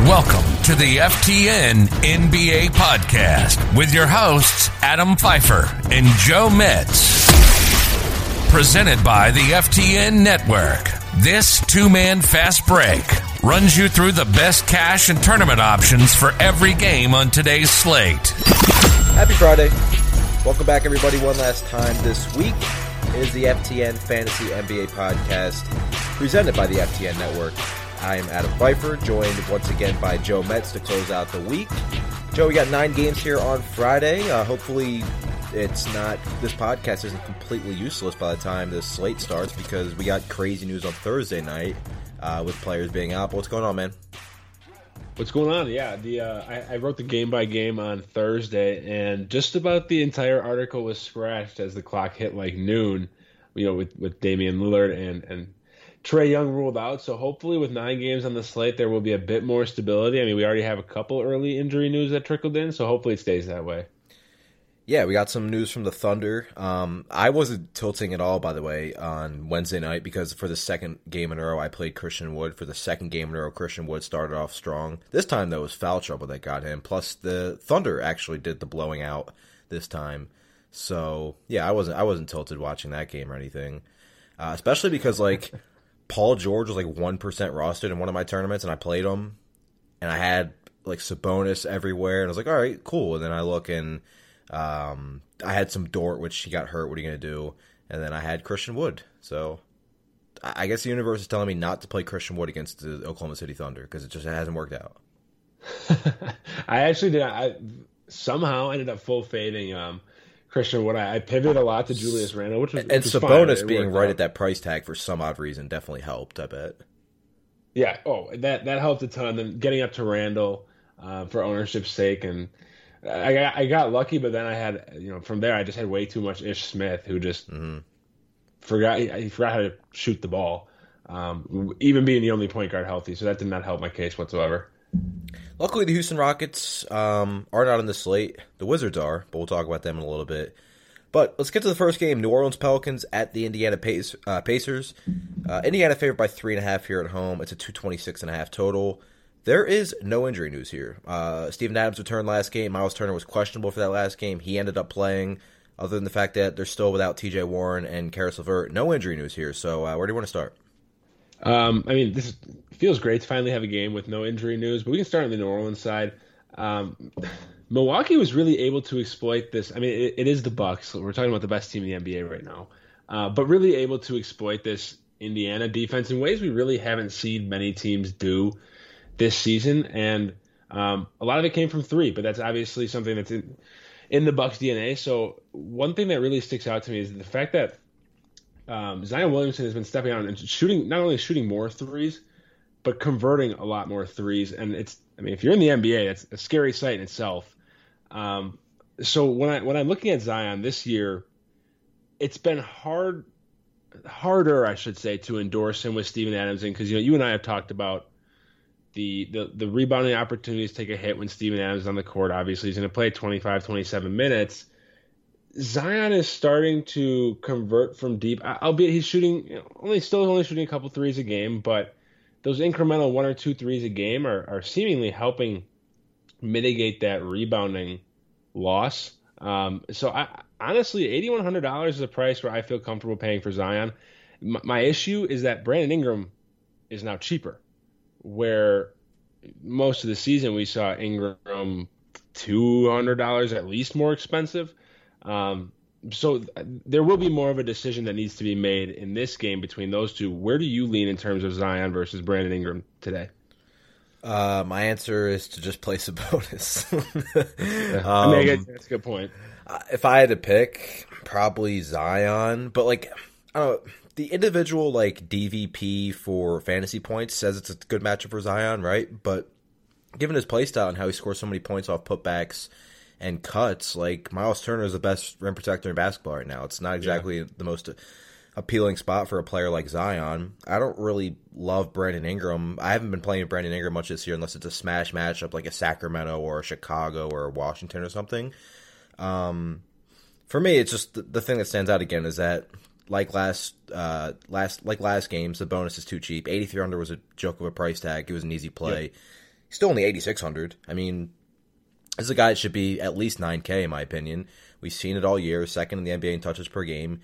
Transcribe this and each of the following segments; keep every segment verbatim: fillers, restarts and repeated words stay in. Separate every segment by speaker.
Speaker 1: Welcome to the F T N N B A Podcast with your hosts, Adam Pfeiffer and Joe Metz. Presented by the F T N Network. This two-man fast break runs you through the best cash and tournament options for every game on today's slate.
Speaker 2: Happy Friday. Welcome back, everybody, one last time this week. It is the F T N Fantasy N B A Podcast presented by the F T N Network. I am Adam Pfeiffer, joined once again by Joe Metz to close out the week. Joe, we got nine games here on Friday. Uh, hopefully it's not, this podcast isn't completely useless by the time this slate starts, because we got crazy news on Thursday night uh, with players being out. But what's going on, man?
Speaker 3: What's going on? Yeah, the uh, I, I wrote the game by game on Thursday, and just about the entire article was scratched as the clock hit like noon. You know, with, with Damian Lillard and and Trae Young ruled out. So hopefully, with nine games on the slate, there will be a bit more stability. I mean, we already have a couple early injury news that trickled in, so hopefully it stays that way.
Speaker 2: Yeah, we got some news from the Thunder. Um, I wasn't tilting at all, by the way, on Wednesday night, because for the second game in a row, I played Christian Wood. For the second game in a row, Christian Wood started off strong. This time, though, it was foul trouble that got him. Plus, the Thunder actually did the blowing out this time. So, yeah, I wasn't I wasn't tilted watching that game or anything. Uh, especially because, like, Paul George was, like, one percent rostered in one of my tournaments, and I played him. And I had, like, Sabonis everywhere. And I was like, all right, cool. And then I look and Um, I had some Dort, which he got hurt. What are you going to do? And then I had Christian Wood. So I guess the universe is telling me not to play Christian Wood against the Oklahoma City Thunder because it just hasn't worked out.
Speaker 3: I actually did. I somehow ended up full fading um, Christian Wood. I, I pivoted a lot to Julius Randle, which was,
Speaker 2: and
Speaker 3: which was
Speaker 2: Sabonis
Speaker 3: fine.
Speaker 2: being right
Speaker 3: out.
Speaker 2: at that price tag for some odd reason definitely helped, I bet.
Speaker 3: Yeah. Oh, that that helped a ton. Then getting up to Randle uh, for ownership's sake, and I got, I got lucky, but then I had, you know, from there I just had way too much Ish Smith, who just mm-hmm. forgot he, he forgot how to shoot the ball, um, even being the only point guard healthy. So that did not help my case whatsoever.
Speaker 2: Luckily, the Houston Rockets um, are not on the slate. The Wizards are, but we'll talk about them in a little bit. But let's get to the first game. New Orleans Pelicans at the Indiana Pace, uh, Pacers. Uh, Indiana favored by three and a half here at home. It's a two twenty-six and a half total. There is no injury news here. Uh, Steven Adams returned last game. Miles Turner was questionable for that last game. He ended up playing, other than the fact that they're still without T J Warren and Karis LeVert. No injury news here. So uh, where do you want to start?
Speaker 3: Um, I mean, this is, feels great to finally have a game with no injury news, but we can start on the New Orleans side. Um, Milwaukee was really able to exploit this. I mean, it, it is the Bucks. We're talking about the best team in the N B A right now, uh, but really able to exploit this Indiana defense in ways we really haven't seen many teams do this season, and um, a lot of it came from three, but that's obviously something that's in, in the Bucks D N A. So one thing that really sticks out to me is the fact that um, Zion Williamson has been stepping out and shooting, not only shooting more threes, but converting a lot more threes. And it's, I mean, if you're in the N B A, that's a scary sight in itself. Um, so when I when I'm looking at Zion this year, it's been hard, harder, I should say, to endorse him with Steven Adams in, because you know you and I have talked about The, the the rebounding opportunities take a hit when Steven Adams is on the court. Obviously, he's going to play twenty-five, twenty-seven minutes. Zion is starting to convert from deep, albeit he's shooting, you know, only still only shooting a couple threes a game, but those incremental one or two threes a game are, are seemingly helping mitigate that rebounding loss. Um, so, I, honestly, eight thousand one hundred dollars is a price where I feel comfortable paying for Zion. My, my issue is that Brandon Ingram is now cheaper, where most of the season we saw Ingram two hundred dollars at least more expensive. Um, so th- there will be more of a decision that needs to be made in this game between those two. Where do you lean in terms of Zion versus Brandon Ingram today?
Speaker 2: Uh, my answer is to just play Sabonis.
Speaker 3: yeah.
Speaker 2: um,
Speaker 3: I mean, I guess that's a good point.
Speaker 2: If I had to pick, probably Zion. But, like, I don't know. The individual, like, D V P for fantasy points says it's a good matchup for Zion, right? But given his play style and how he scores so many points off putbacks and cuts, like, Miles Turner is the best rim protector in basketball right now. It's not exactly yeah. the most appealing spot for a player like Zion. I don't really love Brandon Ingram. I haven't been playing Brandon Ingram much this year unless it's a smash matchup like a Sacramento or a Chicago or a Washington or something. Um, for me, it's just the, the thing that stands out again is that Like last, uh, last, like last game, Sabonis is too cheap. eighty-three under was a joke of a price tag. It was an easy play.
Speaker 3: Yep.
Speaker 2: he's still only eighty-six hundred. I mean, this is a guy that should be at least nine K in my opinion. We've seen it all year, second in the N B A in touches per game.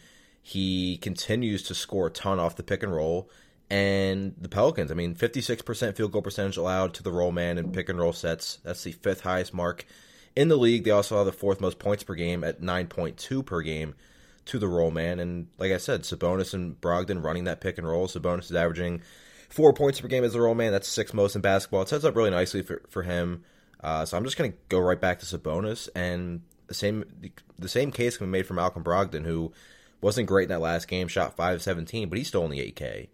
Speaker 2: He continues to score a ton off the pick and roll. And the Pelicans, I mean, fifty-six percent field goal percentage allowed to the roll man in pick and roll sets. That's the fifth highest mark in the league. They also have the fourth most points per game at nine point two per game to the roll man. And like I said, Sabonis and Brogdon running that pick and roll. Sabonis is averaging four points per game as the roll man. That's sixth most in basketball. It sets up really nicely for, for him. Uh, so I'm just going to go right back to Sabonis. And the same the same case can be made for Malcolm Brogdon, who wasn't great in that last game, shot five of seventeen, but he's still only eight K.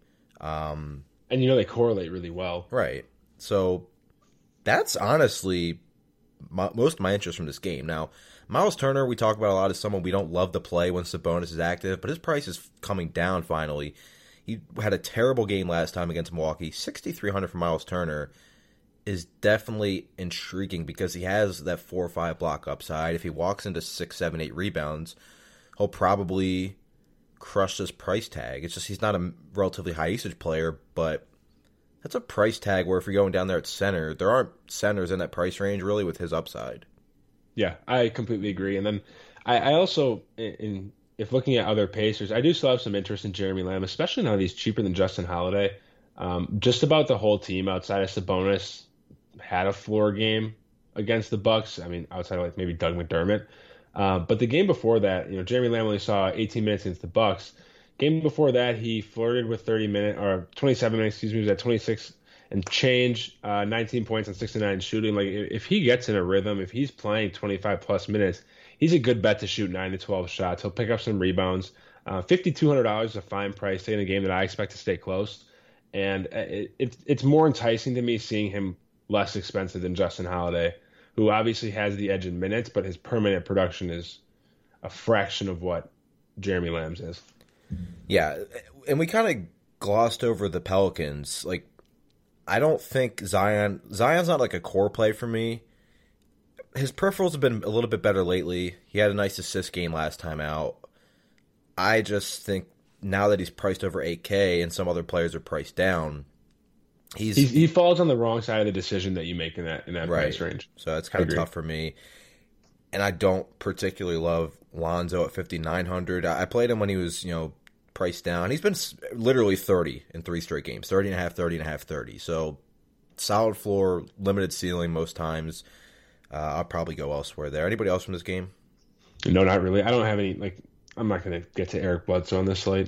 Speaker 2: Um,
Speaker 3: and you know they correlate really well.
Speaker 2: Right. So that's honestly my, most of my interest from this game. Now, Miles Turner, we talk about a lot as someone we don't love to play when Sabonis is active, but his price is coming down finally. He had a terrible game last time against Milwaukee. sixty-three hundred for Miles Turner is definitely intriguing because he has that four or five block upside. If he walks into six, seven, eight rebounds, he'll probably crush this price tag. It's just he's not a relatively high usage player, but that's a price tag where if you're going down there at center, there aren't centers in that price range really with his upside.
Speaker 3: Yeah, I completely agree. And then I, I also, in if looking at other Pacers, I do still have some interest in Jeremy Lamb, especially now that he's cheaper than Justin Holiday. Um, just about the whole team outside of Sabonis had a floor game against the Bucks. I mean, outside of like maybe Doug McDermott. Uh, but the game before that, you know, Jeremy Lamb only saw eighteen minutes against the Bucks. Game before that, he flirted with thirty minutes or twenty-seven minutes. Excuse me, he was at twenty-six and change, uh, nineteen points on sixty-nine shooting. Like if he gets in a rhythm, if he's playing twenty-five plus minutes, he's a good bet to shoot nine to twelve shots. He'll pick up some rebounds. Uh, fifty-two hundred dollars is a fine price in a game that I expect to stay close, and it, it, it's more enticing to me seeing him less expensive than Justin Holiday, who obviously has the edge in minutes, but his permanent production is a fraction of what Jeremy Lamb's is.
Speaker 2: Yeah, and we kind of glossed over the Pelicans. Like, I don't think Zion... Zion's not like a core play for me. His peripherals have been a little bit better lately. He had a nice assist game last time out. I just think now that he's priced over eight K and some other players are priced down... He's,
Speaker 3: He's, he falls on the wrong side of the decision that you make in that in that
Speaker 2: right.
Speaker 3: price range.
Speaker 2: So that's kind of tough for me. And I don't particularly love Lonzo at fifty-nine hundred. I played him when he was, you know, priced down. He's been literally thirty in three straight games. thirty and a half, thirty and a half, thirty. So solid floor, limited ceiling most times. Uh, I'll probably go elsewhere there. Anybody else from this game?
Speaker 3: No, not really. I don't have any, like, I'm not going to get to Eric Bledsoe on this slate.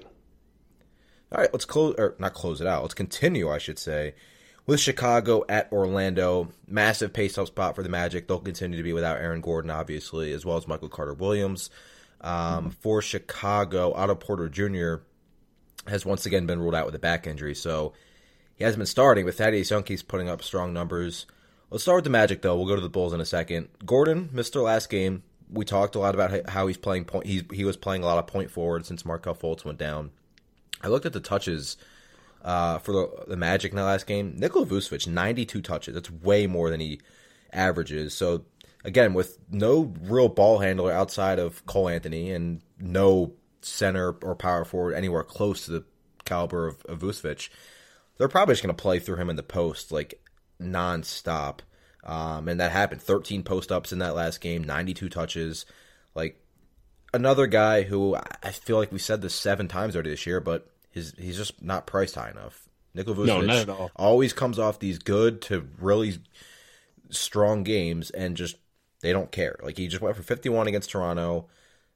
Speaker 2: All right, let's close, or not close it out. Let's continue, I should say, with Chicago at Orlando. Massive pace-up spot for the Magic. They'll continue to be without Aaron Gordon, obviously, as well as Michael Carter-Williams. Um, for Chicago, Otto Porter Junior has once again been ruled out with a back injury, so he hasn't been starting, but Thaddeus Young keeps putting up strong numbers. Let's start with the Magic, though. We'll go to the Bulls in a second. Gordon missed their last game. We talked a lot about how he's playing point. He's, he was playing a lot of point forward since Markelle Fultz went down. I looked at the touches uh, for the, the Magic in that last game. Nikola Vucevic, ninety-two touches. That's way more than he averages. So, again, with no real ball handler outside of Cole Anthony and no center or power forward anywhere close to the caliber of, of Vucevic, they're probably just going to play through him in the post, like, nonstop. Um, and that happened. thirteen post-ups in that last game, ninety-two touches. Like, another guy who I feel like we said this seven times already this year, but his, he's just not priced high enough. Nikola Vucevic
Speaker 3: no, not at all.
Speaker 2: always comes off these good to really strong games, and just they don't care. Like, he just went for fifty-one against Toronto,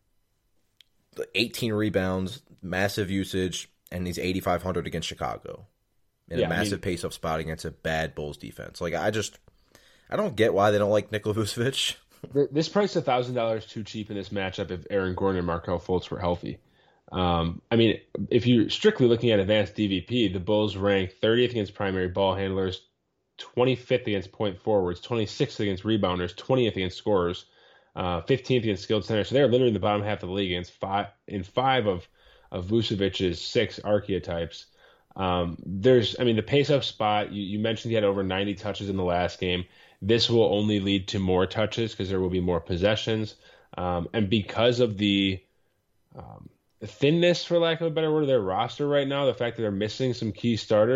Speaker 2: eighteen rebounds, massive usage, and he's eighty-five hundred against Chicago in
Speaker 3: yeah,
Speaker 2: a massive I mean, pace-up spot against a bad Bulls defense. Like, I just I don't get why they don't like Nikola Vucevic.
Speaker 3: This price is one thousand dollars too cheap in this matchup if Aaron Gordon and Markelle Fultz were healthy. Um, I mean, if you're strictly looking at advanced D V P, the Bulls rank thirtieth against primary ball handlers, twenty-fifth against point forwards, twenty-sixth against rebounders, twentieth against scorers, uh, fifteenth against skilled centers. So they're literally in the bottom half of the league against five, in five of, of Vucevic's six archetypes. Um, there's, I mean, the pace-up spot, you, you mentioned he had over ninety touches in the last game. This will only lead to more touches because there will be more possessions. Um, and because of the um, thinness, for lack of a better word, of their roster right now, the fact that they're missing some key starters,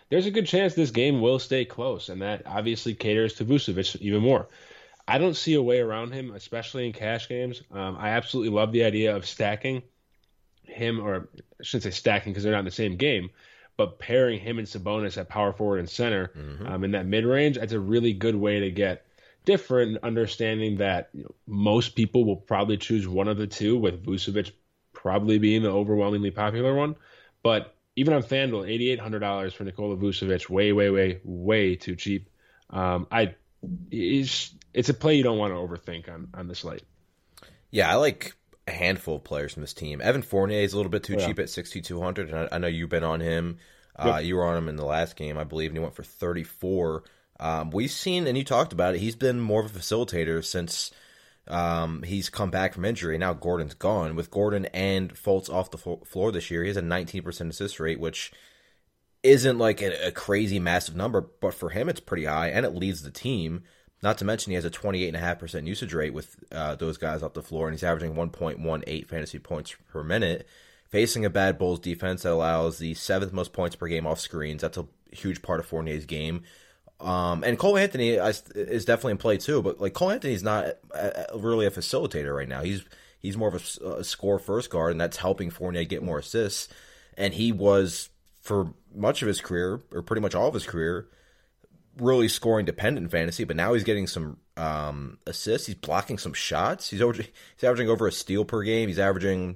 Speaker 3: there's a good chance this game will stay close, and that obviously caters to Vucevic even more. I don't see a way around him, especially in cash games. Um, I absolutely love the idea of stacking him, or I shouldn't say stacking because they're not in the same game, but pairing him and Sabonis at power forward and center mm-hmm. um, in that mid-range. That's a really good way to get different, understanding that you know, most people will probably choose one of the two, with Vucevic probably being the overwhelmingly popular one. But even on FanDuel, eight thousand eight hundred dollars for Nikola Vucevic, way, way, way, way too cheap. Um, I, it's, it's a play you don't want to overthink on, on the slate.
Speaker 2: Yeah, I like a handful of players from this team. Evan Fournier is a little bit too
Speaker 3: yeah.
Speaker 2: cheap at sixty-two hundred, and I, I know you've been on him. Uh, yep. You were on him in the last game, I believe, and he went for thirty-four. Um, we've seen, and you talked about it, he's been more of a facilitator since um, he's come back from injury. Now Gordon's gone. With Gordon and Fultz off the floor this year, he has a nineteen percent assist rate, which isn't like a, a crazy massive number, but for him it's pretty high, and it leads the team. Not to mention he has a twenty-eight point five percent usage rate with uh, those guys off the floor, and he's averaging one point one eight fantasy points per minute, facing a bad Bulls defense that allows the seventh most points per game off screens. That's a huge part of Fournier's game. Um, and Cole Anthony is definitely in play too, but like Cole Anthony's not really a facilitator right now. He's he's more of a, a score first guard, and that's helping Fournier get more assists. And he was, for much of his career, or pretty much all of his career, really scoring dependent in fantasy, but now he's getting some um, assists. He's blocking some shots. He's over, he's averaging over a steal per game. He's averaging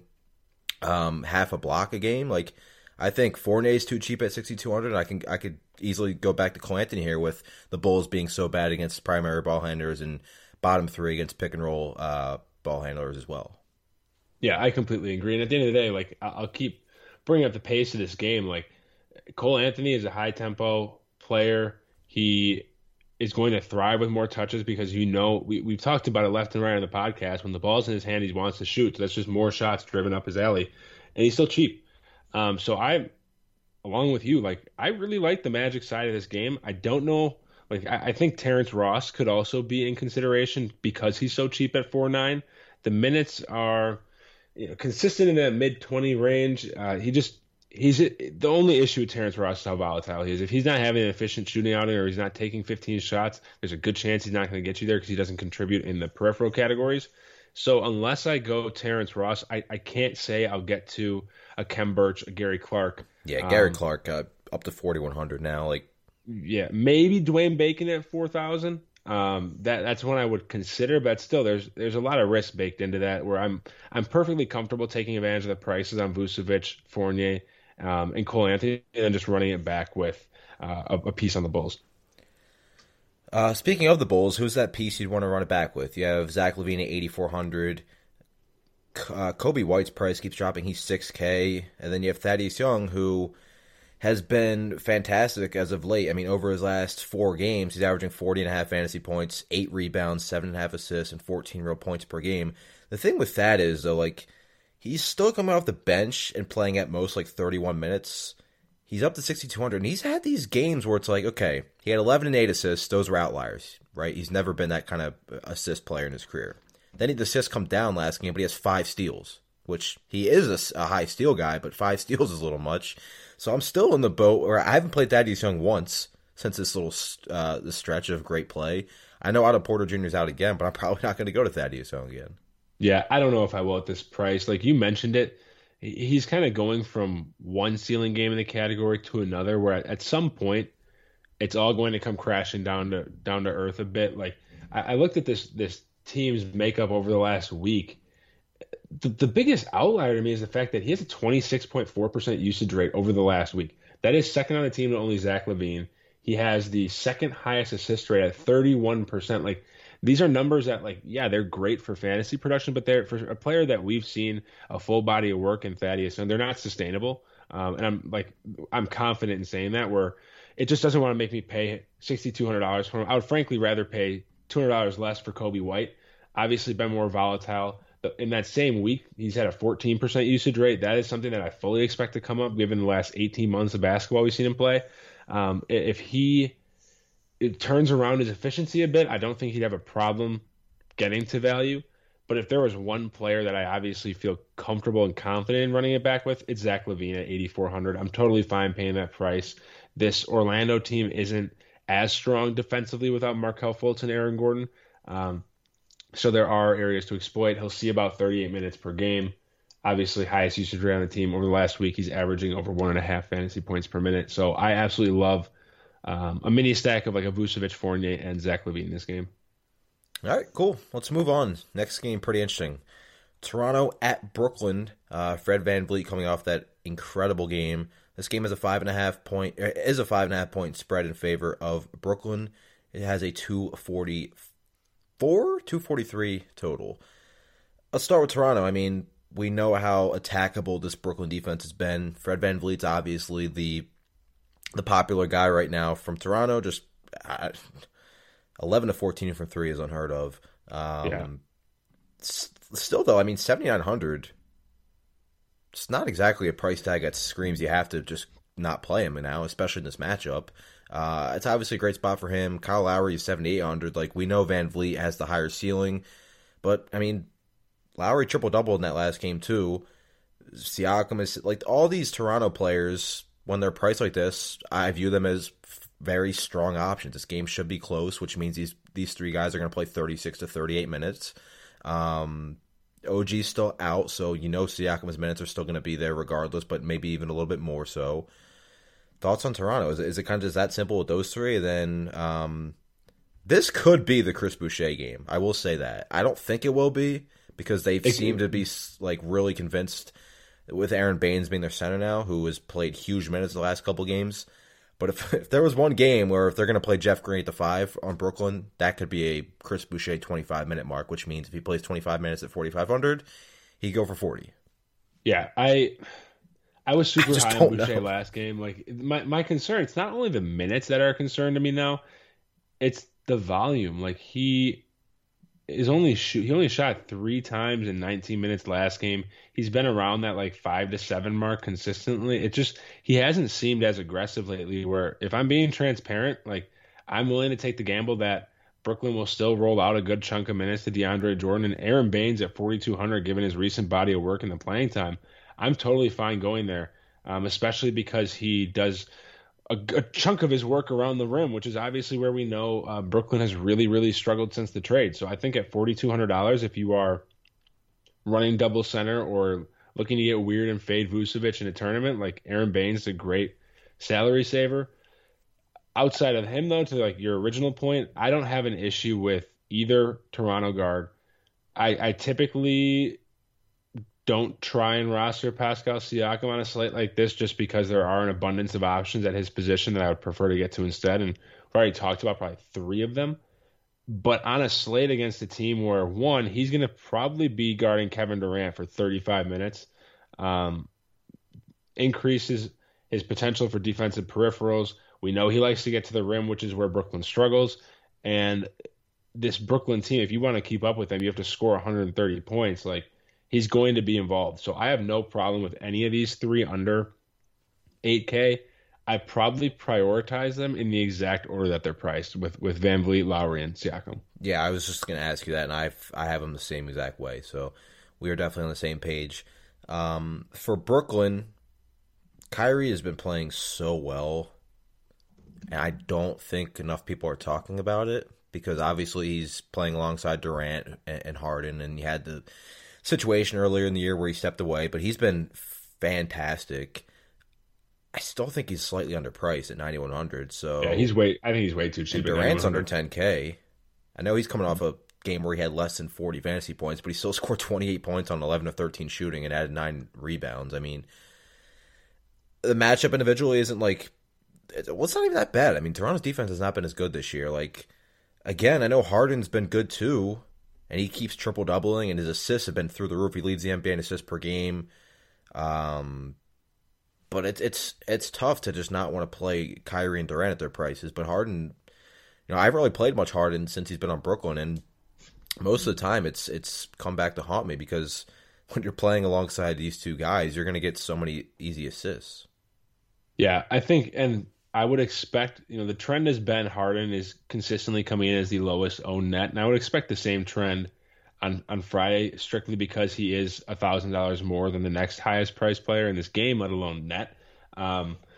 Speaker 2: um, half a block a game. Like, I think Fournier's too cheap at sixty-two hundred. I can I could easily go back to Cole Anthony here, with the Bulls being so bad against primary ball handlers and bottom three against pick and roll uh, ball handlers as well.
Speaker 3: Yeah, I completely agree. And at the end of the day, like, I'll keep bringing up the pace of this game. Like, Cole Anthony is a high tempo player. He is going to thrive with more touches because, you know, we, we've talked about it left and right on the podcast. When the ball's in his hand, he wants to shoot. So that's just more shots driven up his alley. And he's still cheap. Um, so I, along with you, like, I really like the Magic side of this game. I don't know. Like, I, I think Terrence Ross could also be in consideration because he's so cheap at four nine. The minutes are, you know, consistent in that mid twenty range. Uh, he just, He's the only issue with Terrence Ross is how volatile he is. If he's not having an efficient shooting outing, or he's not taking fifteen shots, there's a good chance he's not going to get you there because he doesn't contribute in the peripheral categories. So unless I go Terrence Ross, I, I can't say I'll get to a Khem Birch, a Gary Clark.
Speaker 2: Yeah, Gary
Speaker 3: um,
Speaker 2: Clark uh, up to forty-one hundred now. Like,
Speaker 3: yeah, maybe Dwayne Bacon at four thousand. Um, that that's one I would consider, but still, there's there's a lot of risk baked into that. Where I'm I'm perfectly comfortable taking advantage of the prices on Vucevic, Fournier, Um, and Cole Anthony, and then just running it back with uh, a, a piece on the Bulls.
Speaker 2: Uh, speaking of the Bulls, who's that piece you'd want to run it back with? You have Zach LaVine at eighty-four hundred. Uh, Kobe White's price keeps dropping. He's six K. And then you have Thaddeus Young, who has been fantastic as of late. I mean, over his last four games, he's averaging forty and a half fantasy points, eight rebounds, seven and a half assists, and fourteen real points per game. The thing with Thad is, though, like, he's still coming off the bench and playing at most like thirty-one minutes. He's up to sixty-two hundred, and he's had these games where it's like, okay, he had eleven and eight assists. Those were outliers, right? He's never been that kind of assist player in his career. Then the assists come down last game, but he has five steals, which he is a, a high steal guy, but five steals is a little much. So I'm still in the boat where I haven't played Thaddeus Young once since this little uh, this stretch of great play. I know Otto Porter Junior is out again, but I'm probably not going to go to Thaddeus Young again.
Speaker 3: Yeah, I don't know if I will at this price. Like you mentioned it, he's kind of going from one ceiling game in the category to another, where at some point it's all going to come crashing down to down to earth a bit. Like I, I looked at this this team's makeup over the last week. The, the biggest outlier to me is the fact that he has a twenty-six point four percent usage rate over the last week. That is second on the team to only Zach LaVine. He has the second highest assist rate at thirty-one percent. Like, these are numbers that, like, yeah, they're great for fantasy production, but they're for a player that we've seen a full body of work in Thaddeus, and they're not sustainable. Um, and I'm like, I'm confident in saying that, where it just doesn't want to make me pay sixty-two hundred dollars for him. I would frankly rather pay two hundred dollars less for Kobe White. Obviously, been more volatile. In that same week, he's had a fourteen percent usage rate. That is something that I fully expect to come up given the last eighteen months of basketball we've seen him play. Um, if he it turns around his efficiency a bit, I don't think he'd have a problem getting to value. But if there was one player that I obviously feel comfortable and confident in running it back with, it's Zach LaVine at eighty-four hundred. I'm totally fine paying that price. this Orlando team isn't as strong defensively without Markelle Fultz and Aaron Gordon. Um, so there are areas to exploit. He'll see about thirty-eight minutes per game. Obviously, highest usage rate on the team. Over the last week, he's averaging over one and a half fantasy points per minute. So I absolutely love um, a mini stack of like a Vucevic, Fournier, and Zach LaVine in this game.
Speaker 2: All right, cool. Let's move on. Next game, pretty interesting. Toronto at Brooklyn. Uh, Fred VanVleet coming off that incredible game. This game is a five and a half point is a five and a half point spread in favor of Brooklyn. It has a two forty-four, two forty-three total. Let's start with Toronto. I mean, we know how attackable this Brooklyn defense has been. Fred VanVleet's obviously the the popular guy right now from Toronto. Just uh, eleven to fourteen from three is unheard of. Um, yeah. Still, though, I mean, seventy-nine hundred, it's not exactly a price tag that screams you have to just not play him now, especially in this matchup. Uh, it's obviously a great spot for him. Kyle Lowry is seventy-eight hundred. Like, we know VanVleet has the higher ceiling, but, I mean, Lowry triple-double in that last game, too. Siakam is, like, all these Toronto players, when they're priced like this, I view them as very strong options. This game should be close, which means these, these three guys are going to play thirty-six to thirty-eight minutes. Um, O G's still out, so you know Siakam's minutes are still going to be there regardless, but maybe even a little bit more so. Thoughts on Toronto? Is it, is it kind of just that simple with those three? Then um, this could be the Chris Boucher game. I will say that. I don't think it will be because they seem to be like really convinced with Aaron Baines being their center now, who has played huge minutes the last couple games. But if, if there was one game where if they're going to play Jeff Green at the five on Brooklyn, that could be a Chris Boucher twenty-five minute mark, which means if he plays twenty-five minutes at forty-five hundred, he'd go for forty.
Speaker 3: Yeah, I I was super
Speaker 2: I
Speaker 3: high on Boucher know. last game. Like my my concern, it's not only the minutes that are a concern to me now, it's the volume. Like he is only shoot he only shot three times in nineteen minutes last game. He's been around that like five to seven mark consistently. It just he hasn't seemed as aggressive lately. Where if I'm being transparent, like I'm willing to take the gamble that Brooklyn will still roll out a good chunk of minutes to DeAndre Jordan and Aaron Baines at forty-two hundred, given his recent body of work and the playing time. I'm totally fine going there, um, especially because he does a, a chunk of his work around the rim, which is obviously where we know uh, Brooklyn has really, really struggled since the trade. So I think at forty-two hundred dollars, if you are running double center or looking to get weird and fade Vucevic in a tournament, like Aaron Baines is a great salary saver. Outside of him, though, to like your original point, I don't have an issue with either Toronto guard. I, I typically don't try and roster Pascal Siakam on a slate like this just because there are an abundance of options at his position that I would prefer to get to instead. And we've already talked about probably three of them. But on a slate against a team where, one, he's going to probably be guarding Kevin Durant for thirty-five minutes, um, increases his potential for defensive peripherals. We know he likes to get to the rim, which is where Brooklyn struggles. And this Brooklyn team, if you want to keep up with them, you have to score one hundred thirty points. Like, he's going to be involved. So I have no problem with any of these three under eight K. I probably prioritize them in the exact order that they're priced with, with VanVleet, Lowry, and Siakam.
Speaker 2: Yeah, I was just going to ask you that, and I've, I have them the same exact way. So we are definitely on the same page. Um, for Brooklyn, Kyrie has been playing so well, and I don't think enough people are talking about it because obviously he's playing alongside Durant and, and Harden, and he had the situation earlier in the year where he stepped away, but he's been fantastic. I still think he's slightly underpriced at ninety-one hundred. So
Speaker 3: yeah, he's way. I think he's way too cheap.
Speaker 2: Durant's under ten K. I know he's coming off a game where he had less than forty fantasy points, but he still scored twenty-eight points on eleven of thirteen shooting and added nine rebounds. I mean, the matchup individually isn't like, well, it's not even that bad. I mean, Toronto's defense has not been as good this year. Like, again, I know Harden's been good too, and he keeps triple doubling, and his assists have been through the roof. He leads the N B A in assists per game. Um. But it's it's it's tough to just not want to play Kyrie and Durant at their prices. But Harden, you know, I haven't really played much Harden since he's been on Brooklyn, and most of the time it's it's come back to haunt me because when you're playing alongside these two guys, you're going to get so many easy assists.
Speaker 3: Yeah, I think, and I would expect, you know, the trend has been Harden is consistently coming in as the lowest owned net, and I would expect the same trend on, on Friday, strictly because he is one thousand dollars more than the next highest priced player in this game, let alone net. Um,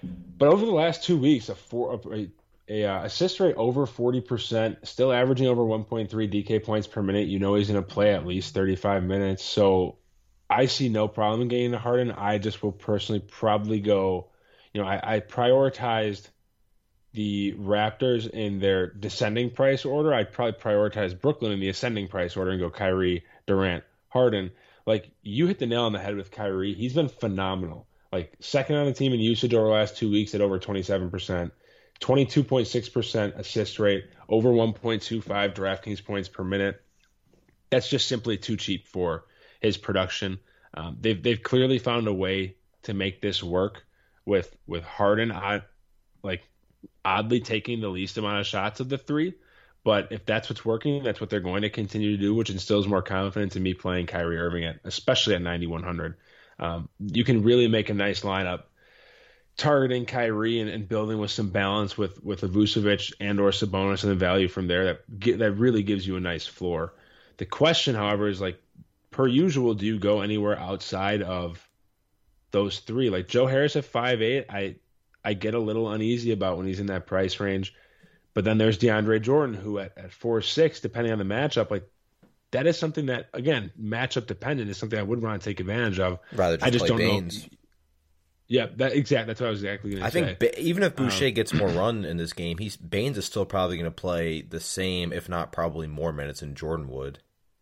Speaker 3: But over the last two weeks, a four a, a uh, assist rate over forty percent, still averaging over one point three D K points per minute. You know he's going to play at least thirty-five minutes. So I see no problem in getting to Harden. I just will personally probably go, you know, I, I prioritized the Raptors in their descending price order. I'd probably prioritize Brooklyn in the ascending price order and go Kyrie, Durant, Harden. Like, you hit the nail on the head with Kyrie. He's been phenomenal. Like, second on the team in usage over the last two weeks at over twenty-seven percent, twenty-two point six percent assist rate, over one point two five DraftKings points per minute. That's just simply too cheap for his production. Um, they've they've clearly found a way to make this work with with Harden, I, like, oddly taking the least amount of shots of the three. But if that's what's working, that's what they're going to continue to do, which instills more confidence in me playing Kyrie Irving, at, especially at ninety-one hundred. Um, you can really make a nice lineup targeting Kyrie and, and building with some balance with with Vucevic and or Sabonis and the value from there that get, that really gives you a nice floor. The question, however, is, like, per usual, do you go anywhere outside of those three? Like Joe Harris at five eight, I I get a little uneasy about when he's in that price range. But then there's DeAndre Jordan, who at, at four six, depending on the matchup, like, that is something that, again, matchup dependent is something I would want to take advantage of.
Speaker 2: Rather just
Speaker 3: I just
Speaker 2: play
Speaker 3: don't
Speaker 2: Baines.
Speaker 3: know. Yeah, that exactly. That's what I was exactly going to
Speaker 2: I
Speaker 3: say.
Speaker 2: think ba- even if Boucher
Speaker 3: Um,
Speaker 2: gets more run in this game, he's Baines is still probably going to play the same, if not probably more minutes than Jordan would.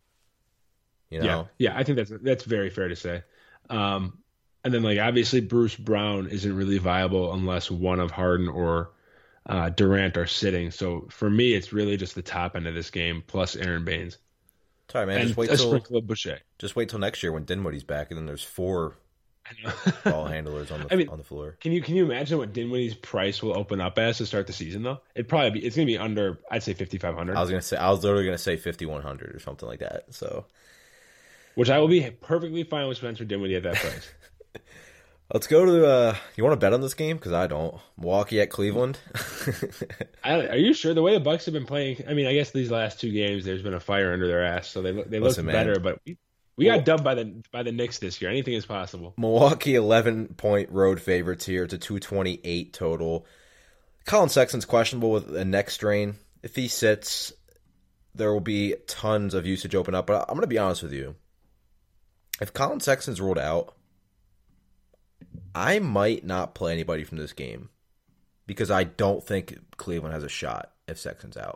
Speaker 2: You know?
Speaker 3: Yeah, yeah, I think that's that's very fair to say. Um, and then, like, obviously Bruce Brown isn't really viable unless one of Harden or uh, Durant are sitting. So for me, it's really just the top end of this game plus Aaron Baines.
Speaker 2: Sorry, man.
Speaker 3: And
Speaker 2: Just wait
Speaker 3: a
Speaker 2: till
Speaker 3: sprinkle of Boucher.
Speaker 2: just wait till next year when Dinwiddie's back, and then there's four ball handlers on the
Speaker 3: I mean,
Speaker 2: on the floor.
Speaker 3: Can you can you imagine what Dinwiddie's price will open up as to start the season though? It'd probably be it's gonna be under, I'd say fifty-five hundred.
Speaker 2: I was gonna say I was literally gonna say fifty-one hundred or something like that. So
Speaker 3: Which I will be perfectly fine with Spencer Dinwiddie at that price.
Speaker 2: let's go to. Uh, you want to bet on this game? Because I don't. Milwaukee at Cleveland.
Speaker 3: I, are you sure? The way the Bucks have been playing, I mean, I guess these last two games, there's been a fire under their ass, so they look- they look
Speaker 2: Listen, man.
Speaker 3: better. But we, we got dubbed by the by the Knicks this year. Anything is possible.
Speaker 2: Milwaukee eleven point road favorites here to two twenty-eight total. Colin Sexton's questionable with a neck strain. If he sits, there will be tons of usage open up. But I'm going to be honest with you. If Colin Sexton's ruled out, I might not play anybody from this game because I don't think Cleveland has a shot if Sexton's out.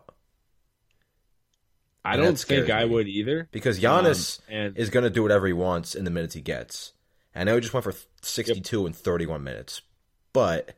Speaker 3: I
Speaker 2: And
Speaker 3: don't
Speaker 2: that scares
Speaker 3: think I
Speaker 2: me.
Speaker 3: would either.
Speaker 2: Because Giannis
Speaker 3: Um, and-
Speaker 2: is going to do whatever he wants in the minutes he gets. I know he just went for sixty-two in thirty-one minutes. But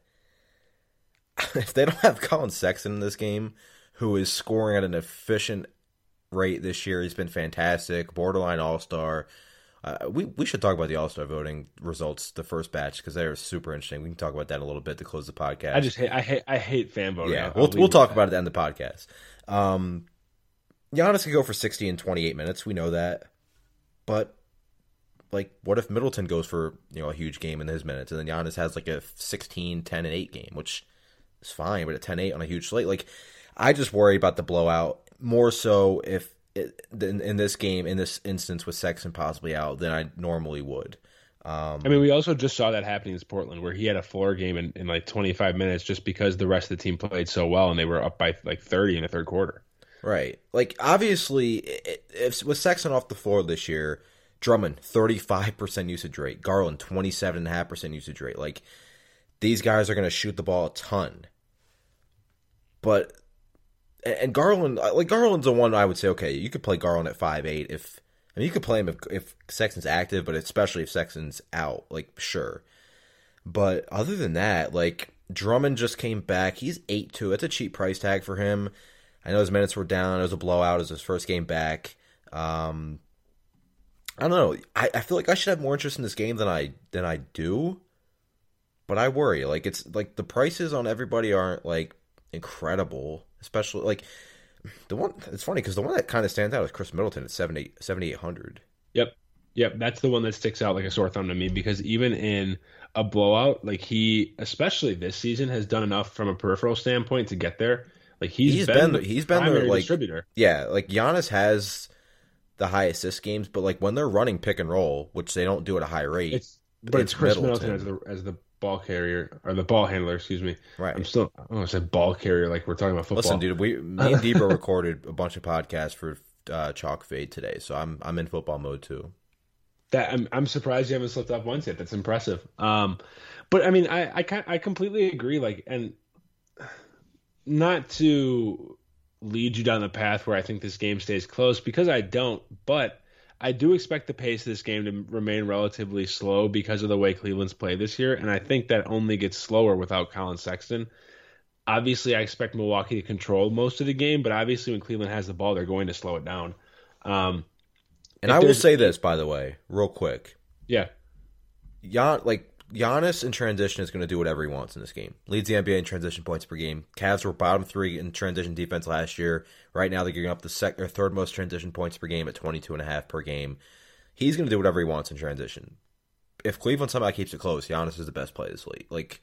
Speaker 2: if they don't have Colin Sexton in this game, who is scoring at an efficient rate this year, he's been fantastic, borderline all-star. Uh, we we should talk about the All-Star voting results, the first batch, because they are super interesting. We can talk about that in a little bit to close the podcast.
Speaker 3: I just hate I hate I hate fan voting.
Speaker 2: Yeah,
Speaker 3: I'll
Speaker 2: we'll
Speaker 3: leave
Speaker 2: we'll
Speaker 3: it
Speaker 2: talk
Speaker 3: at
Speaker 2: about it at the end of the podcast. Um, Giannis could go for sixty in twenty-eight minutes. We know that. But, like, what if Middleton goes for, you know, a huge game in his minutes, and then Giannis has, like, a sixteen, ten, and eight game, which is fine, but a ten eight on a huge slate. Like, I just worry about the blowout more so if it, in, in this game, in this instance with Sexton possibly out, than I normally would. Um,
Speaker 3: I mean, we also just saw that happening in Portland, where he had a floor game in, in like twenty-five minutes just because the rest of the team played so well, and they were up by like thirty in the third quarter.
Speaker 2: Right. Like, obviously, if with Sexton off the floor this year, Drummond, thirty-five percent usage rate. Garland, twenty-seven point five percent usage rate. Like, these guys are going to shoot the ball a ton. But, and Garland, like, Garland's the one I would say, okay, you could play Garland at five eight if, I mean, you could play him if, if Sexton's active, but especially if Sexton's out, like, sure. But other than that, like, Drummond just came back. He's eight two. It's a cheap price tag for him. I know his minutes were down. It was a blowout. It was his first game back. Um, I don't know. I, I feel like I should have more interest in this game than I than I do. But I worry. Like, it's like the prices on everybody aren't like incredible. Especially like the one. It's funny because the one that kind of stands out is Chris Middleton at seventy-eight hundred.
Speaker 3: Yep. Yep. That's the one that sticks out like a sore thumb to me because even in a blowout, like he, especially this season, has done enough from a peripheral standpoint to get there. Like he's,
Speaker 2: he's
Speaker 3: been,
Speaker 2: been
Speaker 3: the
Speaker 2: he's been
Speaker 3: primary
Speaker 2: their like
Speaker 3: distributor.
Speaker 2: Yeah, like Giannis has the high assist games, but like when they're running pick and roll, which they don't do at a high rate,
Speaker 3: It's but it's,
Speaker 2: it's
Speaker 3: Chris
Speaker 2: Middleton.
Speaker 3: Middleton, as the as the ball carrier or the ball handler, excuse me.
Speaker 2: Right.
Speaker 3: I'm still. Oh, I said ball carrier like we're talking about football.
Speaker 2: Listen, dude, we me and Debo recorded a bunch of podcasts for uh, Chalk Fade today, so I'm I'm in football mode too.
Speaker 3: That I'm I'm surprised you haven't slipped up once yet. That's impressive. Um, but I mean, I I I completely agree. Like, and not to lead you down the path where I think this game stays close because I don't, but I do expect the pace of this game to remain relatively slow because of the way Cleveland's played this year, and I think that only gets slower without Colin Sexton. Obviously, I expect Milwaukee to control most of the game, but obviously when Cleveland has the ball, they're going to slow it down. Um,
Speaker 2: and I will say this, by the way, real quick.
Speaker 3: Yeah.
Speaker 2: Gian, like, Giannis in transition is going to do whatever he wants in this game. Leads the N B A in transition points per game. Cavs were bottom three in transition defense last year. Right now they're giving up the second or third most transition points per game at twenty-two and a half per game. He's going to do whatever he wants in transition. If Cleveland somehow keeps it close, Giannis is the best play this league. Like,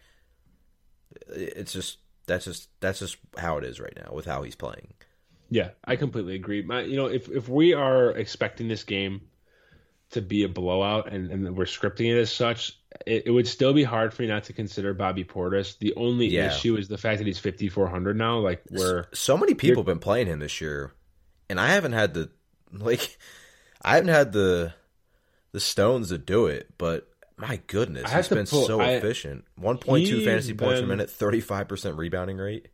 Speaker 2: it's just that's just that's just how it is right now with how he's playing.
Speaker 3: Yeah, I completely agree. My, you know, if if we are expecting this game to be a blowout and, and we're scripting it as such, it, it would still be hard for me not to consider Bobby Portis. The only
Speaker 2: yeah.
Speaker 3: issue is the fact that he's fifty-four hundred now. Like, where
Speaker 2: so many people have been playing him this year, and I haven't had the like, I haven't had the the stones to do it. But my goodness, he's been pull, so I, efficient. one point two fantasy been, points per minute, thirty-five percent rebounding rate.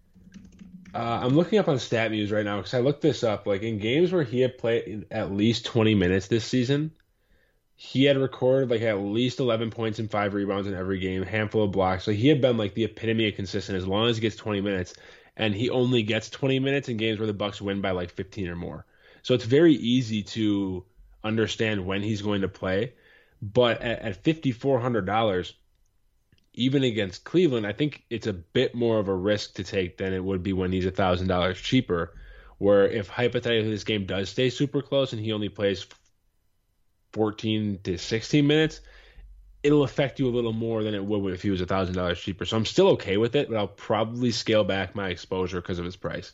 Speaker 3: Uh, I'm looking up on StatMuse right now because I looked this up. Like, in games where he had played at least twenty minutes this season, he had recorded like at least eleven points and five rebounds in every game, a handful of blocks. So he had been like the epitome of consistent as long as he gets twenty minutes, and he only gets twenty minutes in games where the Bucks win by like fifteen or more. So it's very easy to understand when he's going to play. But at, at fifty-four hundred dollars, even against Cleveland, I think it's a bit more of a risk to take than it would be when he's one thousand dollars cheaper, where if hypothetically this game does stay super close and he only plays fourteen to sixteen minutes, it'll affect you a little more than it would if he was one thousand dollars cheaper. So I'm still okay with it, but I'll probably scale back my exposure because of his price.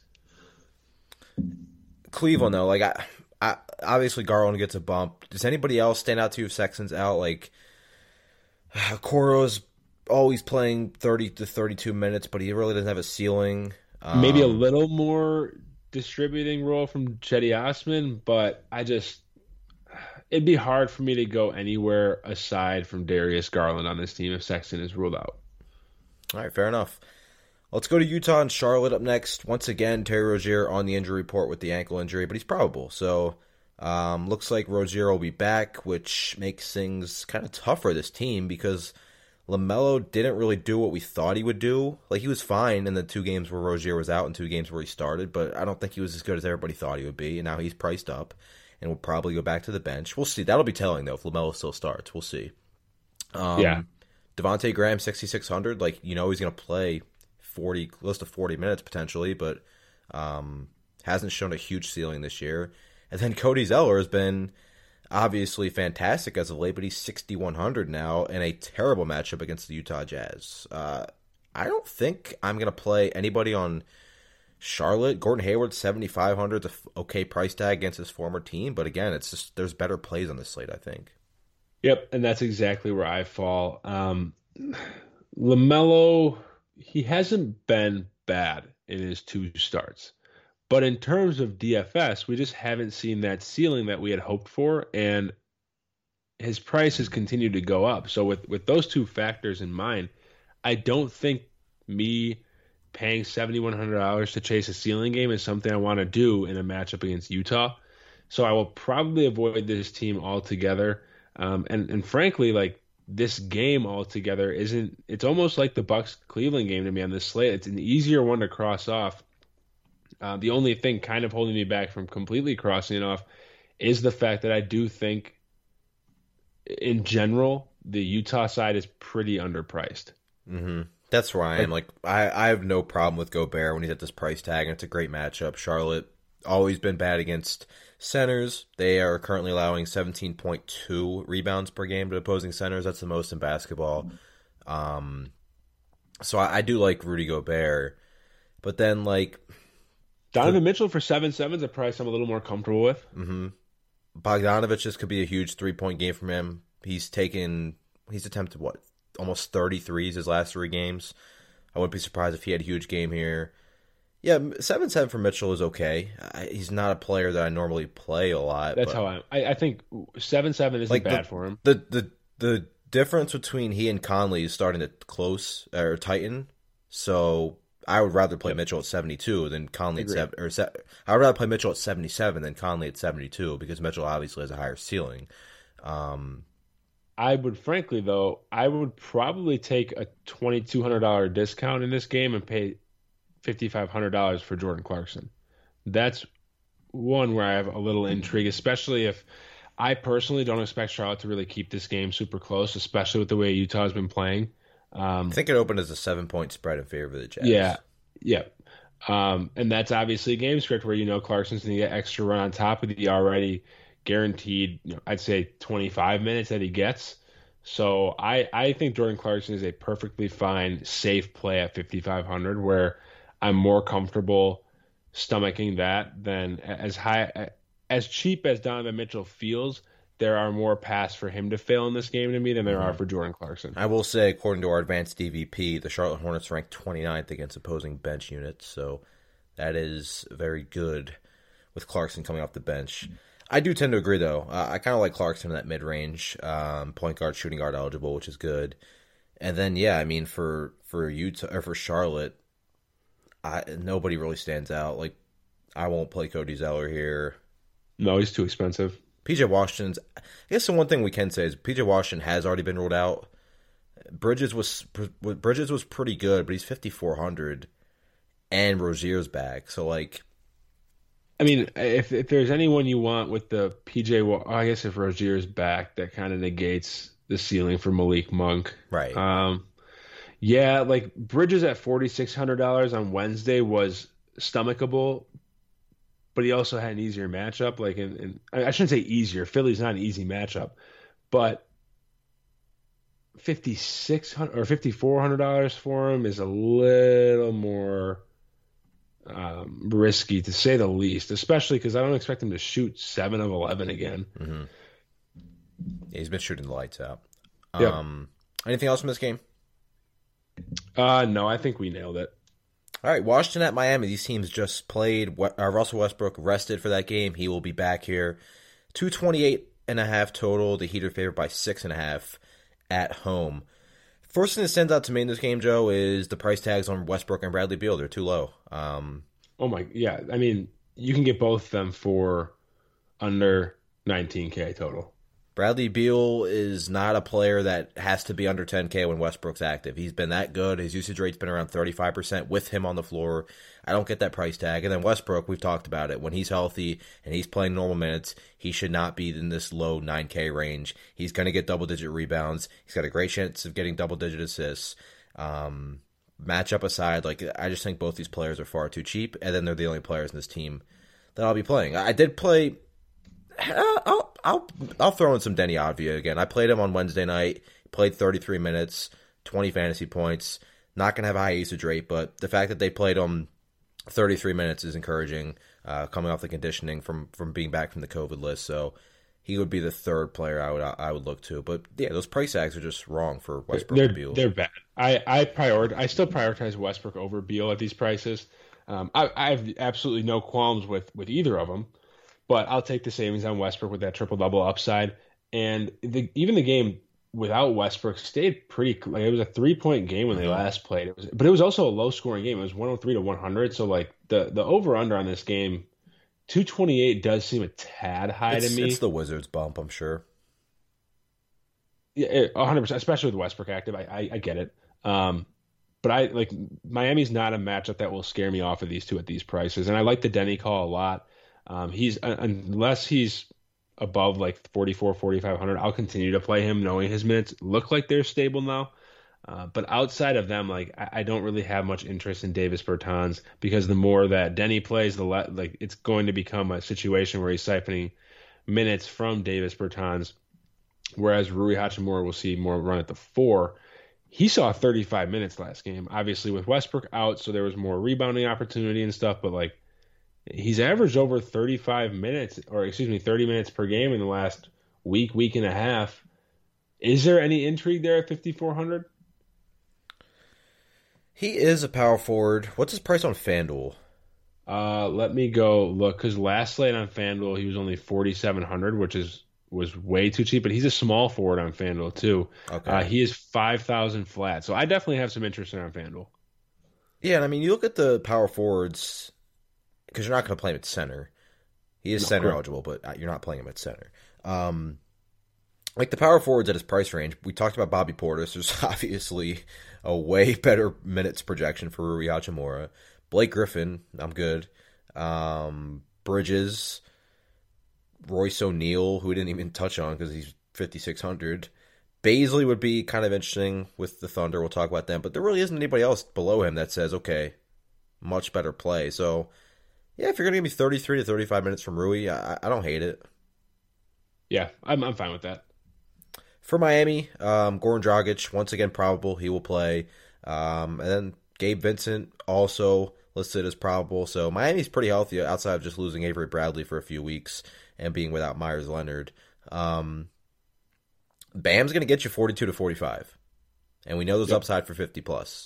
Speaker 2: Cleveland, though, like, I, I obviously Garland gets a bump. Does anybody else stand out to you if Sexton's out? Like, Okoro's always playing thirty to thirty-two minutes, but he really doesn't have a ceiling. Um,
Speaker 3: Maybe a little more distributing role from Cedi Osman, but I just it'd be hard for me to go anywhere aside from Darius Garland on this team if Sexton is ruled out.
Speaker 2: All right, fair enough. Let's go to Utah and Charlotte up next. Once again, Terry Rozier on the injury report with the ankle injury, but he's probable. So um, looks like Rozier will be back, which makes things kind of tough for this team because LaMelo didn't really do what we thought he would do. Like, he was fine in the two games where Rozier was out and two games where he started, but I don't think he was as good as everybody thought he would be, and now he's priced up and will probably go back to the bench. We'll see. That'll be telling, though, if LaMelo still starts. We'll see. Um, yeah. Devontae Graham, sixty-six hundred. Like, you know he's going to play forty, close to forty minutes potentially, but um, hasn't shown a huge ceiling this year. And then Cody Zeller has been obviously fantastic as of late, but he's sixty-one hundred now in a terrible matchup against the Utah Jazz. Uh, I don't think I'm going to play anybody on Charlotte. Gordon Hayward, seventy-five hundred, is an okay price tag against his former team, but again, it's just there's better plays on this slate, I think.
Speaker 3: Yep, and that's exactly where I fall. Um, LaMelo, he hasn't been bad in his two starts. But in terms of D F S, we just haven't seen that ceiling that we had hoped for, and his price has continued to go up. So with, with those two factors in mind, I don't think me paying seven thousand one hundred dollars to chase a ceiling game is something I want to do in a matchup against Utah. So I will probably avoid this team altogether. Um, and, and frankly, like, this game altogether isn't – it's almost like the Bucks-Cleveland game to me on this slate. It's an easier one to cross off. Uh, the only thing kind of holding me back from completely crossing it off is the fact that I do think, in general, the Utah side is pretty underpriced.
Speaker 2: Mm-hmm. That's where I am. Like, I, I have no problem with Gobert when he's at this price tag, and it's a great matchup. Charlotte, always been bad against centers. They are currently allowing seventeen point two rebounds per game to opposing centers. That's the most in basketball. Um, so I, I do like Rudy Gobert. But then, like...
Speaker 3: Donovan Mitchell for seven seven is a price I'm a little more comfortable with.
Speaker 2: Mm-hmm. Bogdanovich, this could be a huge three-point game from him. He's taken, he's attempted, what, almost thirty-threes his last three games. I wouldn't be surprised if he had a huge game here. Yeah, seven seven for Mitchell is okay. I, he's not a player that I normally play a lot.
Speaker 3: That's
Speaker 2: but,
Speaker 3: how I, I I think seven seven isn't
Speaker 2: like
Speaker 3: bad
Speaker 2: the,
Speaker 3: for him.
Speaker 2: The the the difference between he and Conley is starting to close or tighten. So I would rather play yep. Mitchell at seventy-two than Conley Agreed. at seven. Or se- I would rather play Mitchell at seventy-seven than Conley at seventy-two because Mitchell obviously has a higher ceiling. Um,
Speaker 3: I would, frankly, though, I would probably take a twenty-two hundred dollars discount in this game and pay fifty-five hundred dollars for Jordan Clarkson. That's one where I have a little intrigue, especially if I personally don't expect Charlotte to really keep this game super close, especially with the way Utah's been playing. Um,
Speaker 2: I think it opened as a seven-point spread in favor of the Jazz.
Speaker 3: Yeah, yeah. Um, and that's obviously a game script where you know Clarkson's going to get extra run on top of the already guaranteed, you know, I'd say twenty-five minutes that he gets. So I, I think Jordan Clarkson is a perfectly fine, safe play at fifty-five hundred where I'm more comfortable stomaching that than as high, as cheap as Donovan Mitchell feels. There are more paths for him to fail in this game to me than there mm-hmm. are for Jordan Clarkson.
Speaker 2: I will say, according to our advanced D V P, the Charlotte Hornets ranked twenty-ninth against opposing bench units, so that is very good with Clarkson coming off the bench. I do tend to agree, though. Uh, I kind of like Clarkson in that mid-range, um, point guard, shooting guard eligible, which is good. And then, yeah, I mean, for for Utah or for Charlotte, I, nobody really stands out. Like, I won't play Cody Zeller here.
Speaker 3: No, he's too expensive.
Speaker 2: P J Washington's. I guess the one thing we can say is P J Washington has already been ruled out. Bridges was Bridges was pretty good, but he's fifty-four hundred, and Rozier's back. So like,
Speaker 3: I mean, if if there's anyone you want with the P J, I guess if Rozier's back, that kind of negates the ceiling for Malik Monk,
Speaker 2: right?
Speaker 3: Um, yeah, like Bridges at forty-six hundred dollars on Wednesday was stomachable. But he also had an easier matchup. Like, in, in, I shouldn't say easier. Philly's not an easy matchup, but fifty-six hundred or fifty-four hundred dollars for him is a little more um, risky, to say the least. Especially because I don't expect him to shoot seven of eleven again.
Speaker 2: Mm-hmm. Yeah, he's been shooting the lights out.
Speaker 3: Yep.
Speaker 2: Um, anything else in this game?
Speaker 3: Uh, no, I think we nailed it.
Speaker 2: All right, Washington at Miami. These teams just played. Uh, Russell Westbrook rested for that game. He will be back here. two twenty-eight and a half total. The Heat are favored by six and a half at home. First thing that stands out to me in this game, Joe, is the price tags on Westbrook and Bradley Beal. They're too low. Um,
Speaker 3: oh my, yeah. I mean, you can get both of them for under nineteen K total.
Speaker 2: Bradley Beal is not a player that has to be under ten K when Westbrook's active. He's been that good. His usage rate's been around thirty-five percent with him on the floor. I don't get that price tag. And then Westbrook, we've talked about it. When he's healthy and he's playing normal minutes, he should not be in this low nine K range. He's going to get double-digit rebounds. He's got a great chance of getting double-digit assists. Um, matchup aside, like I just think both these players are far too cheap, and then they're the only players in this team that I'll be playing. I did play... I'll I'll I'll throw in some Denny Avdia again. I played him on Wednesday night. Played thirty-three minutes, twenty fantasy points. Not gonna have a high usage rate, but the fact that they played him thirty-three minutes is encouraging. Uh, coming off the conditioning from, from being back from the COVID list, so he would be the third player I would I would look to. But yeah, those price tags are just wrong for Westbrook
Speaker 3: they're,
Speaker 2: and Beal.
Speaker 3: They're bad. I I prior I still prioritize Westbrook over Beal at these prices. Um, I, I have absolutely no qualms with with either of them. But I'll take the savings on Westbrook with that triple-double upside. And the, even the game without Westbrook stayed pretty – like it was a three-point game when they last played. It was, but it was also a low-scoring game. It was one oh three to one hundred. So, like, the, the over-under on this game, two twenty-eight does seem a tad high
Speaker 2: it's,
Speaker 3: to me.
Speaker 2: It's the Wizards bump, I'm sure.
Speaker 3: Yeah, one hundred percent, especially with Westbrook active. I, I, I get it. Um, but I like Miami's not a matchup that will scare me off of these two at these prices. And I like the Denny call a lot. Um, he's uh, unless he's above like forty-four, forty-five hundred, I'll continue to play him knowing his minutes look like they're stable now. Uh, but outside of them, like I, I don't really have much interest in Davis Bertans because the more that Denny plays, the le- like it's going to become a situation where he's siphoning minutes from Davis Bertans, whereas Rui Hachimura will see more run at the four. He saw thirty-five minutes last game, obviously with Westbrook out, so there was more rebounding opportunity and stuff, but like he's averaged over thirty-five minutes, or excuse me, thirty minutes per game in the last week, week and a half. Is there any intrigue there at fifty-four hundred?
Speaker 2: He is a power forward. What's his price on FanDuel?
Speaker 3: Uh, let me go look, because last slate on FanDuel he was only forty-seven hundred, which is was way too cheap. But he's a small forward on FanDuel too.
Speaker 2: Okay,
Speaker 3: uh, he is five thousand flat, so I definitely have some interest in on FanDuel.
Speaker 2: Yeah, and I mean, you look at the power forwards, because you're not going to play him at center. He is
Speaker 3: No,
Speaker 2: center
Speaker 3: correct.
Speaker 2: eligible, but you're not playing him at center. Um, like the power forwards at his price range, we talked about Bobby Portis. There's obviously a way better minutes projection for Rui Hachimura. Blake Griffin, I'm good. Um, Bridges, Royce O'Neal, who we didn't even touch on because he's fifty-six hundred. Baisley would be kind of interesting with the Thunder. We'll talk about them. But there really isn't anybody else below him that says, okay, much better play. So, yeah, if you're going to give me thirty-three to thirty-five minutes from Rui, I, I don't hate it.
Speaker 3: Yeah, I'm I'm fine with that.
Speaker 2: For Miami, um, Goran Dragic, once again probable. He will play. Um, and then Gabe Vincent also listed as probable. So Miami's pretty healthy outside of just losing Avery Bradley for a few weeks and being without Myers Leonard. Um, Bam's going to get you forty-two to forty-five. And we know there's
Speaker 3: Yep.
Speaker 2: upside for fifty plus.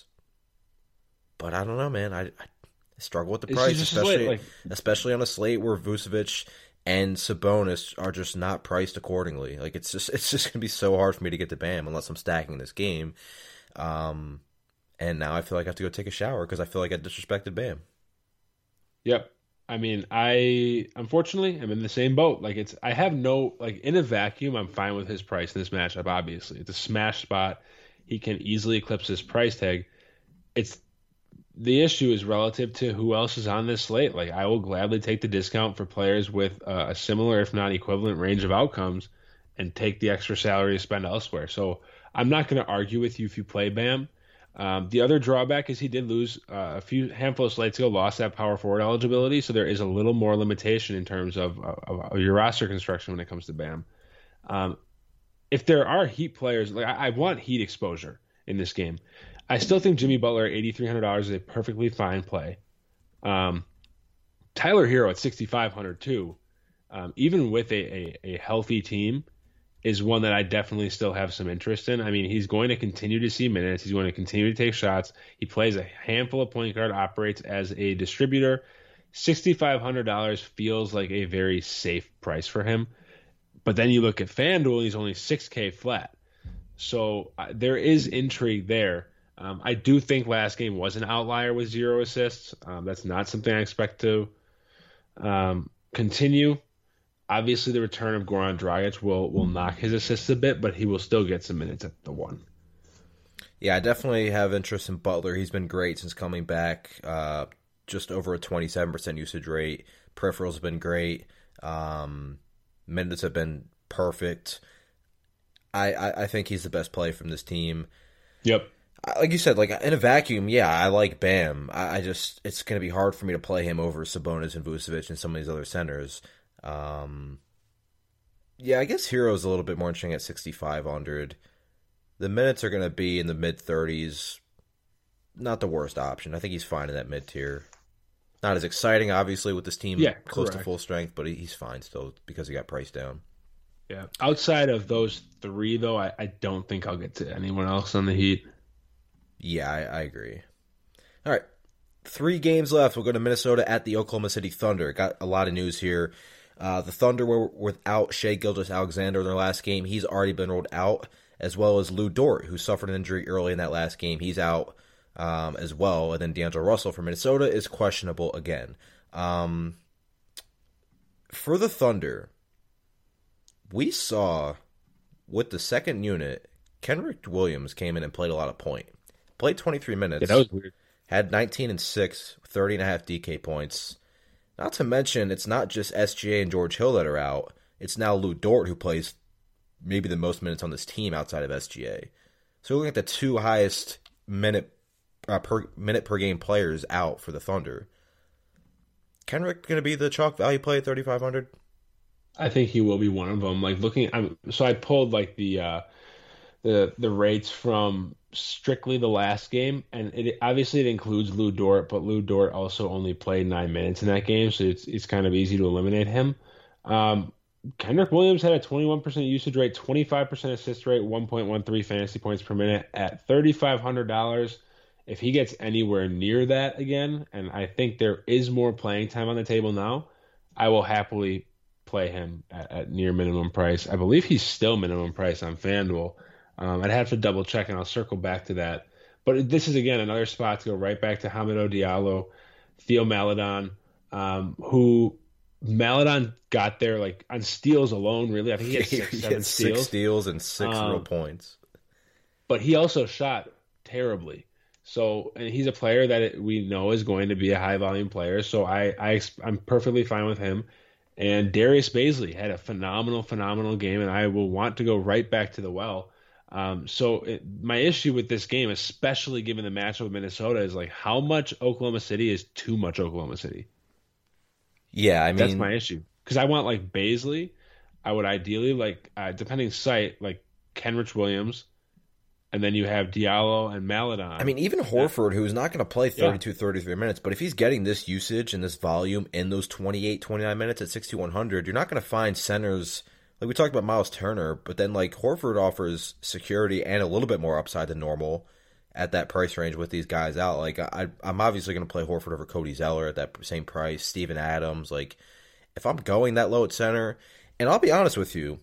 Speaker 2: But I don't know, man. I, I struggle with the
Speaker 3: It's
Speaker 2: price,
Speaker 3: just a slate,
Speaker 2: especially
Speaker 3: like-
Speaker 2: especially on a slate where Vucevic and Sabonis are just not priced accordingly. Like it's just it's just gonna be so hard for me to get to Bam unless I'm stacking this game. Um, and now I feel like I have to go take a shower because I feel like I disrespected Bam.
Speaker 3: Yep. I mean, I unfortunately am in the same boat. Like it's, I have no like in a vacuum. I'm fine with his price in this matchup. Obviously, it's a smash spot. He can easily eclipse his price tag. It's the issue is relative to who else is on this slate. Like I will gladly take the discount for players with uh, a similar, if not equivalent, range of outcomes, and take the extra salary to spend elsewhere. So I'm not going to argue with you if you play Bam. Um, the other drawback is he did lose uh, a few handful of slates ago, lost that power forward eligibility, so there is a little more limitation in terms of, of, of your roster construction when it comes to Bam. Um, if there are Heat players, like I, I want Heat exposure in this game. I still think Jimmy Butler at eighty-three hundred dollars is a perfectly fine play. Um, Tyler Hero at sixty-five hundred dollars too, um, even with a, a, a healthy team, is one that I definitely still have some interest in. I mean, he's going to continue to see minutes. He's going to continue to take shots. He plays a handful of point guard, operates as a distributor. sixty-five hundred dollars feels like a very safe price for him. But then you look at FanDuel, he's only six K flat. So uh, there is intrigue there. Um, I do think last game was an outlier with zero assists. Um, that's not something I expect to um, continue. Obviously, the return of Goran Dragic will will knock his assists a bit, but he will still get some minutes at the one.
Speaker 2: Yeah, I definitely have interest in Butler. He's been great since coming back. Uh, just over a twenty-seven percent usage rate. Peripherals have been great. Um, minutes have been perfect. I, I, I think he's the best play from this team.
Speaker 3: Yep.
Speaker 2: Like you said, like in a vacuum, yeah, I like Bam. I, I just it's going to be hard for me to play him over Sabonis and Vucevic and some of these other centers. Um, yeah, I guess Hero's a little bit more interesting at sixty-five hundred. The minutes are going to be in the mid thirties. Not the worst option. I think he's fine in that mid tier. Not as exciting, obviously, with this team
Speaker 3: Yeah,
Speaker 2: close to
Speaker 3: correct.
Speaker 2: full strength, but he- he's fine still because he got priced down.
Speaker 3: Yeah. Outside of those three, though, I, I don't think I'll get to anyone else on the Heat.
Speaker 2: Yeah, I, I agree. All right, three games left. We'll go to Minnesota at the Oklahoma City Thunder. Got a lot of news here. Uh, the Thunder were without Shea Gilgeous-Alexander in their last game. He's already been ruled out, as well as Lou Dort, who suffered an injury early in that last game. He's out um, as well. And then D'Angelo Russell from Minnesota is questionable again. Um, for the Thunder, we saw with the second unit, Kenrich Williams came in and played a lot of point. Played twenty-three minutes.
Speaker 3: Yeah, that was weird.
Speaker 2: Had nineteen and six, thirty and a half D K points. Not to mention, it's not just S G A and George Hill that are out. It's now Lou Dort, who plays maybe the most minutes on this team outside of S G A. So we're looking at the two highest minute uh, per minute per game players out for the Thunder. Kenrick going to be the chalk value play at thirty-five hundred?
Speaker 3: I think he will be one of them. Like looking, I'm so I pulled like the uh, the the rates from strictly the last game, and it obviously it includes Lou Dort, but Lou Dort also only played nine minutes in that game, so it's it's kind of easy to eliminate him. Um, Kendrick Williams had a twenty-one percent usage rate, twenty-five percent assist rate, one point one three fantasy points per minute at thirty-five hundred dollars. If he gets anywhere near that again, and I think there is more playing time on the table now, I will happily play him at, at near minimum price. I believe he's still minimum price on FanDuel. Um, I'd have to double check, and I'll circle back to that. But this is, again, another spot to go right back to Hamidou Diallo, Theo Maledon, um, who Maledon got there like on steals alone, really. I think he had six,
Speaker 2: he
Speaker 3: seven
Speaker 2: had
Speaker 3: steals.
Speaker 2: Six steals and six
Speaker 3: um,
Speaker 2: real points.
Speaker 3: But he also shot terribly. So, and he's a player that it, we know is going to be a high-volume player. So I, I, I'm perfectly fine with him. And Darius Baisley had a phenomenal, phenomenal game, and I will want to go right back to the well. Um, so it, my issue with this game, especially given the matchup with Minnesota, is like how much Oklahoma City is too much Oklahoma City.
Speaker 2: Yeah, I mean
Speaker 3: that's my issue because I want like Baisley. I would ideally like, uh, depending site, like Kenrich Williams, and then you have Diallo and Maledon.
Speaker 2: I mean, even Horford, who's not going to play thirty-two, thirty-three minutes, but if he's getting this usage and this volume in those twenty-eight, twenty-nine minutes at sixty-one hundred, you're not going to find centers. Like we talked about Miles Turner, but then like Horford offers security and a little bit more upside than normal at that price range with these guys out. Like I, I'm obviously going to play Horford over Cody Zeller at that same price. Steven Adams. Like if I'm going that low at center, and I'll be honest with you,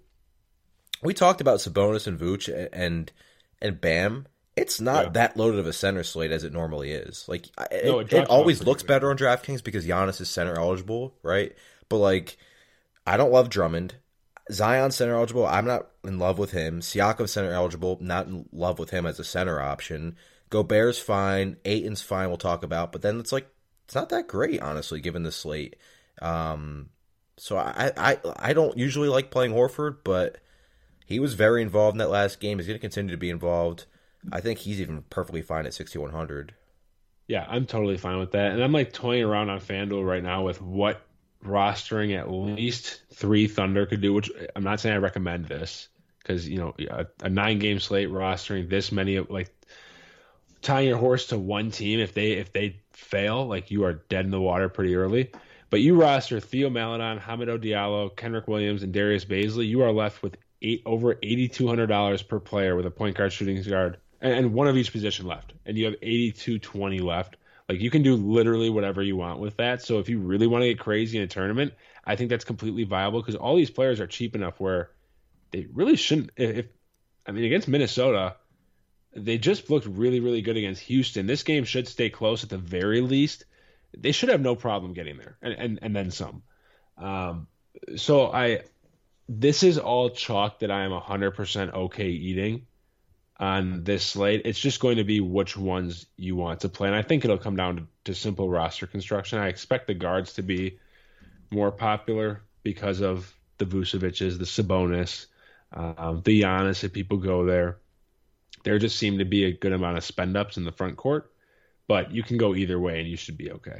Speaker 2: we talked about Sabonis and Vooch and and Bam. It's not yeah. that loaded of a center slate as it normally is. Like it, no, it, it always looks better on DraftKings because Giannis is center eligible, right? But like I don't love Drummond. Zion center eligible, I'm not in love with him. Siakam center eligible, not in love with him as a center option. Gobert's fine. Ayton's fine, we'll talk about. But then it's like, it's not that great, honestly, given the slate. Um, so I, I, I don't usually like playing Horford, but he was very involved in that last game. He's going to continue to be involved. I think he's even perfectly fine at sixty-one hundred.
Speaker 3: Yeah, I'm totally fine with that. And I'm like toying around on FanDuel right now with what rostering at least three Thunder could do, which I'm not saying I recommend this because, you know, a, a nine game slate rostering this many, like tying your horse to one team. If they, if they fail, like you are dead in the water pretty early, but you roster Theo Maledon, Hamidou Diallo, Kenrick Williams, and Darius Baisley. You are left with eight over eighty-two hundred dollars per player with a point guard, shooting guard, and, and one of each position left. And you have eighty-two twenty left. Like you can do literally whatever you want with that. So if you really want to get crazy in a tournament, I think that's completely viable because all these players are cheap enough where they really shouldn't. If I mean, against Minnesota, they just looked really, really good against Houston. This game should stay close at the very least. They should have no problem getting there, and and, and then some. Um, so I, this is all chalk that I am one hundred percent okay eating on this slate. It's just going to be which ones you want to play. And I think it'll come down to, to simple roster construction. I expect the guards to be more popular because of the Vucevic's, the Sabonis, um, the Giannis, if people go there. There just seem to be a good amount of spend ups in the front court, but you can go either way and you should be okay.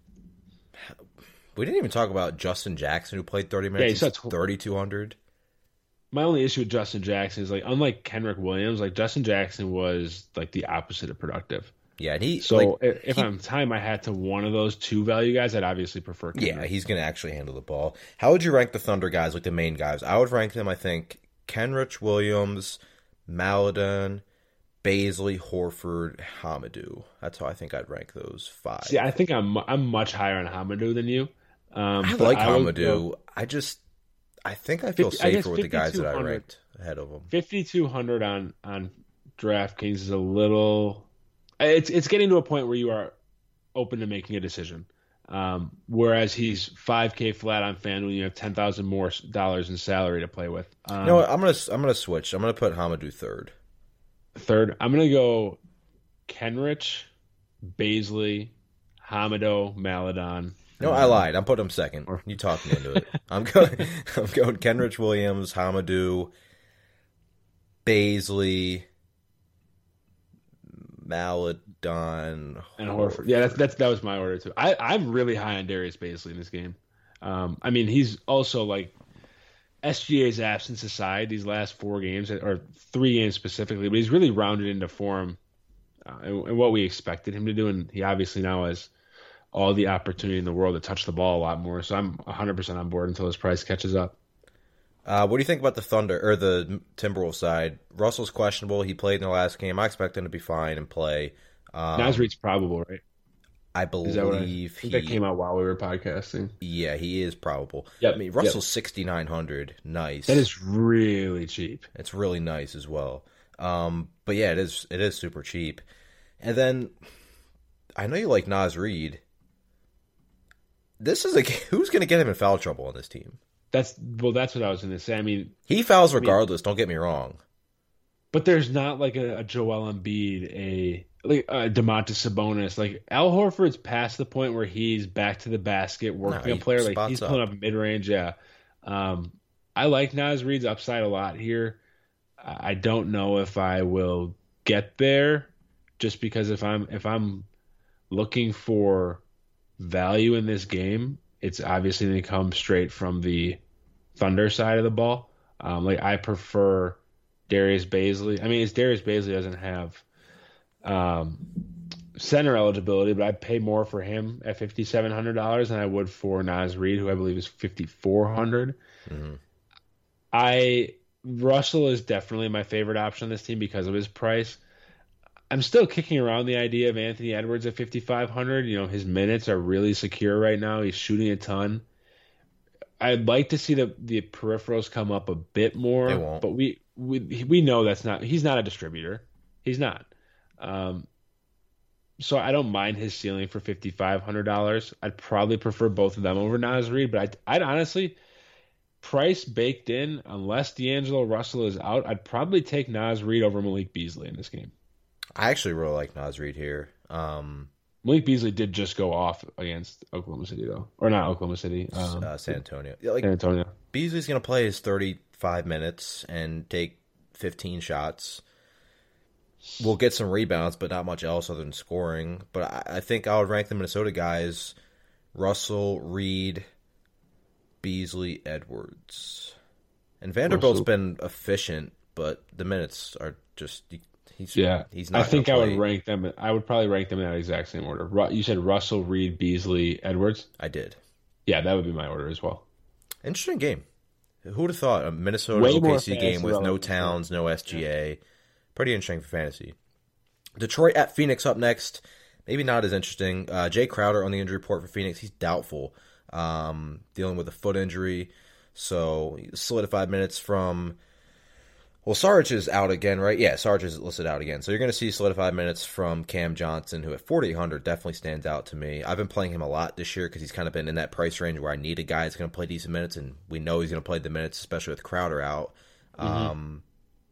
Speaker 2: We didn't even talk about Justin Jackson, who played thirty minutes. Yeah, he's thirty-two hundred.
Speaker 3: My only issue with Justin Jackson is, like, unlike Kenrick Williams, like, Justin Jackson was, like, the opposite of productive.
Speaker 2: Yeah, and he...
Speaker 3: So,
Speaker 2: like,
Speaker 3: if, if
Speaker 2: he,
Speaker 3: I'm time I had to one of those two value guys, I'd obviously prefer Kenrick.
Speaker 2: Yeah, he's going to actually handle the ball. How would you rank the Thunder guys, like the main guys? I would rank them, I think, Kenrich Williams, Maledon, Baisley, Horford, Hamidou. That's how I think I'd rank those five.
Speaker 3: See, I think I'm I'm much higher on Hamidou than you. Um,
Speaker 2: I like I Hamidou. Go, I just... I think I feel fifty, safer I with the guys that I ranked ahead of them.
Speaker 3: fifty-two hundred on on DraftKings is a little. It's it's getting to a point where you are open to making a decision. Um, whereas he's five K flat on FanDuel, you have ten thousand more dollars in salary to play with. Um,
Speaker 2: you know what? I'm gonna I'm gonna switch. I'm gonna put Hamidou third.
Speaker 3: Third, I'm gonna go Kenrich, Baisley, Hamidou, Maledon.
Speaker 2: No, I lied. I'm putting him second. You talked me into it. I'm going. I'm going. Kenrich Williams, Hamidou, Baisley, Maledon,
Speaker 3: and Horford. Yeah, that's that's that was my order too. I I'm really high on Darius Baisley in this game. Um, I mean, he's also like S G A's absence aside, these last four games or three games specifically, but he's really rounded into form uh, and, and what we expected him to do, and he obviously now has all the opportunity in the world to touch the ball a lot more. So I'm one hundred percent on board until his price catches up.
Speaker 2: Uh, what do you think about the Thunder or the Timberwolves side? Russell's questionable. He played in their last game. I expect him to be fine and play. Um,
Speaker 3: Naz Reid's probable, right?
Speaker 2: I
Speaker 3: Is that what I, I
Speaker 2: believe
Speaker 3: think
Speaker 2: he.
Speaker 3: that came out while we were podcasting.
Speaker 2: Yeah, he is probable.
Speaker 3: Yep.
Speaker 2: I mean, Russell's
Speaker 3: Yep.
Speaker 2: sixty-nine hundred. Nice.
Speaker 3: That is really cheap.
Speaker 2: It's really nice as well. Um, but yeah, it is. It is super cheap. And then I know you like Naz Reid. This is a who's going to get him in foul trouble on this team?
Speaker 3: That's well. That's what I was going to say. I mean,
Speaker 2: he fouls regardless.
Speaker 3: I mean,
Speaker 2: don't get me wrong.
Speaker 3: But there's not like a, a Joel Embiid, a like a Domantas Sabonis. Like Al Horford's past the point where he's back to the basket, working
Speaker 2: No,
Speaker 3: a player. Like
Speaker 2: spots
Speaker 3: he's
Speaker 2: up.
Speaker 3: pulling up mid range. Yeah. Um, I like Naz Reid's upside a lot here. I don't know if I will get there, just because if I'm if I'm looking for value in this game, it's obviously going to come straight from the Thunder side of the ball. Um, like I prefer Darius Baisley. I mean, it's Darius Baisley doesn't have um, center eligibility, but I'd pay more for him at fifty-seven hundred dollars than I would for Naz Reid, who I believe is fifty-four hundred dollars.
Speaker 2: Mm-hmm.
Speaker 3: I Russell is definitely my favorite option on this team because of his price. I'm still kicking around the idea of Anthony Edwards at fifty-five hundred. You know, his minutes are really secure right now. He's shooting a ton. I'd like to see the the peripherals come up a bit more,
Speaker 2: They won't.
Speaker 3: but we we we know that's not. He's not a distributor. He's not. Um, so I don't mind his ceiling for fifty-five hundred dollars. I'd probably prefer both of them over Naz Reid, but I'd, I'd honestly. Price baked in, unless D'Angelo Russell is out, I'd probably take Naz Reid over Malik Beasley in this game.
Speaker 2: I actually really like Naz Reid here. Um,
Speaker 3: Malik Beasley did just go off against Oklahoma City, though. Or not Oklahoma City. Um,
Speaker 2: uh, San Antonio. Yeah, like
Speaker 3: San Antonio.
Speaker 2: Beasley's going to play his thirty-five minutes and take fifteen shots. We'll get some rebounds, but not much else other than scoring. But I, I think I would rank the Minnesota guys: Russell, Reid, Beasley, Edwards. And Vanderbilt's
Speaker 3: Russell.
Speaker 2: been efficient, but the minutes are just he's
Speaker 3: Yeah,
Speaker 2: he's not
Speaker 3: I think I
Speaker 2: gonna
Speaker 3: would
Speaker 2: play.
Speaker 3: rank them. I would probably rank them in that exact same order. Ru- You said Russell, Reid, Beasley, Edwards.
Speaker 2: I did.
Speaker 3: Yeah, that would be my order as well.
Speaker 2: Interesting game. Who would have thought a Minnesota
Speaker 3: Way
Speaker 2: O K
Speaker 3: more
Speaker 2: C
Speaker 3: fantasy
Speaker 2: game with no
Speaker 3: relevant.
Speaker 2: Towns, no S G A? Pretty interesting for fantasy. Detroit at Phoenix up next. Maybe not as interesting. Uh, Jay Crowder on the injury report for Phoenix. He's doubtful, um, dealing with a foot injury. So solidified minutes from. Well, Sarge is out again, right? Yeah, Sarge is listed out again. So you're going to see solidified minutes from Cam Johnson, who at forty-eight hundred definitely stands out to me. I've been playing him a lot this year because he's kind of been in that price range where I need a guy that's going to play decent minutes, and we know he's going to play the minutes, especially with Crowder out.
Speaker 3: Mm-hmm.
Speaker 2: Um,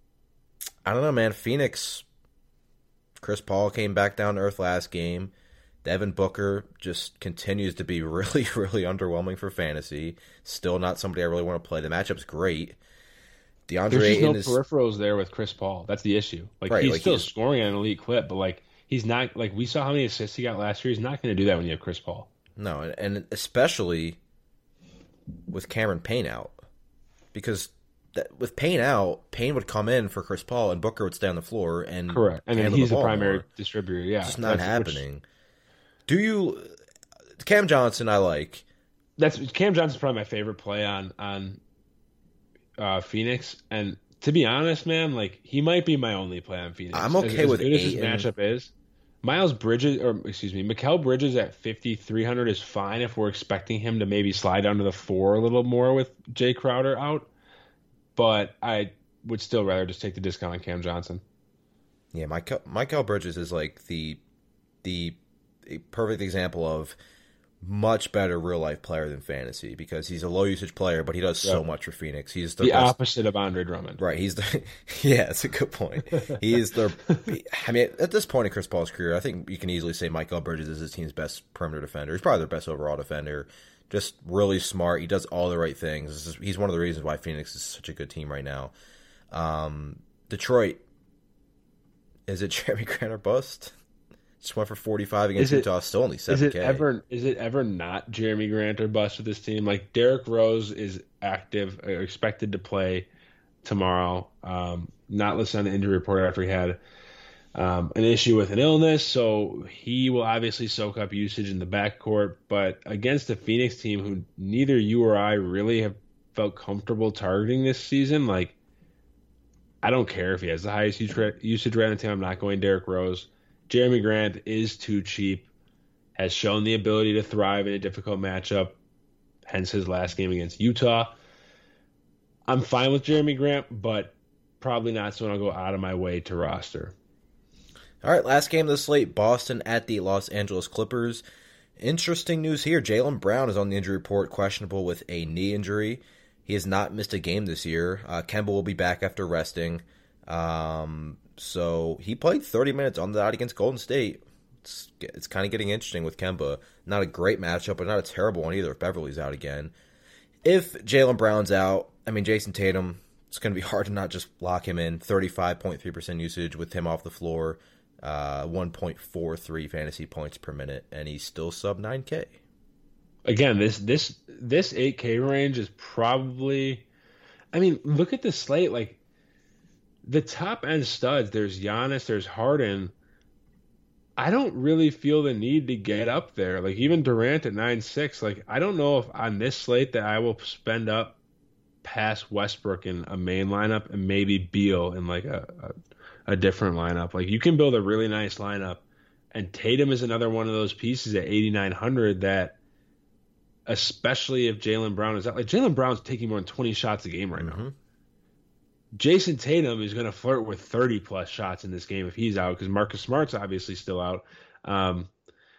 Speaker 2: I don't know, man. Phoenix, Chris Paul came back down to earth last game. Devin Booker just continues to be really, really underwhelming for fantasy. Still not somebody I really want to play. The matchup's great. DeAndre
Speaker 3: There's just no
Speaker 2: Ayton is
Speaker 3: peripherals there with Chris Paul. That's the issue. Like
Speaker 2: Right,
Speaker 3: he's
Speaker 2: like,
Speaker 3: still
Speaker 2: he's-
Speaker 3: scoring at an elite clip, but like he's not. Like we saw how many assists he got last year. He's not going to do that when you have Chris Paul.
Speaker 2: no, and, and especially with Cameron Payne out, because that, with Payne out, Payne would come in for Chris Paul, and Booker would stay on the floor and
Speaker 3: Correct, and then
Speaker 2: handle
Speaker 3: he's
Speaker 2: the
Speaker 3: the
Speaker 2: ball
Speaker 3: primary
Speaker 2: more.
Speaker 3: distributor. Yeah,
Speaker 2: It's just not
Speaker 3: That's- which-
Speaker 2: happening. Do you Cam Johnson? I like.
Speaker 3: That's Cam Johnson's probably my favorite play on on uh, Phoenix, and to be honest, man, like he might be my only play on Phoenix.
Speaker 2: I'm okay
Speaker 3: as, as
Speaker 2: with
Speaker 3: good as his
Speaker 2: Ayton.
Speaker 3: matchup is. Miles Bridges, or excuse me, Mikal Bridges at fifty-three hundred is fine if we're expecting him to maybe slide down to the four a little more with Jay Crowder out. But I would still rather just take the discount on Cam Johnson.
Speaker 2: Yeah, Michael Michael Bridges is like the the a perfect example of much better real life player than fantasy because he's a low usage player, but he does so
Speaker 3: Yeah.
Speaker 2: much for Phoenix. He's the
Speaker 3: The
Speaker 2: best.
Speaker 3: opposite of Andre Drummond.
Speaker 2: Right, he's the yeah, that's a good point. He is the. I mean, at this point in Chris Paul's career, I think you can easily say Michael Bridges is his team's best perimeter defender. He's probably their best overall defender. Just really smart. He does all the right things. This is, he's one of the reasons why Phoenix is such a good team right now. Um, Detroit, is it Jeremy Grant or bust? Just went for forty-five against
Speaker 3: Is it-
Speaker 2: Utah. Still only
Speaker 3: Is
Speaker 2: seven
Speaker 3: it
Speaker 2: K.
Speaker 3: ever is it ever not Jeremy Grant or bust with this team? Like Derrick Rose is active, or expected to play tomorrow. Um, not listed on the injury report after he had um, an issue with an illness, so he will obviously soak up usage in the backcourt. But against a Phoenix team who neither you or I really have felt comfortable targeting this season. Like, I don't care if he has the highest usage rate on the team. I'm not going Derrick Rose. Jeremy Grant is too cheap, has shown the ability to thrive in a difficult matchup, hence his last game against Utah. I'm fine with Jeremy Grant, but probably not someone I'll go out of my way to roster.
Speaker 2: All right, last game of the slate, Boston at the Los Angeles Clippers. Interesting news here. Jaylen Brown is on the injury report, questionable with a knee injury. He has not missed a game this year. Uh, Kemba will be back after resting. Um, so he played thirty minutes on the dot against Golden State. It's, it's kind of getting interesting with Kemba. Not a great matchup, but not a terrible one either if Beverly's out again. If Jaylen Brown's out, I mean, Jason Tatum, it's going to be hard to not just lock him in. thirty-five point three percent usage with him off the floor. Uh, one point four three fantasy points per minute, and he's still sub nine K.
Speaker 3: Again, this this this eight K range is probably, I mean, look at the slate. Like, the top end studs, there's Giannis, there's Harden. I don't really feel the need to get up there. Like, even Durant at nine six, like, I don't know if on this slate that I will spend up past Westbrook in a main lineup and maybe Beal in like a, a a different lineup. Like, you can build a really nice lineup, and Tatum is another one of those pieces at eighty-nine hundred that, especially if Jaylen Brown is out, like, Jaylen Brown's taking more than twenty shots a game right mm-hmm. now. Jason Tatum is going to flirt with thirty plus shots in this game if he's out, because Marcus Smart's obviously still out. Um,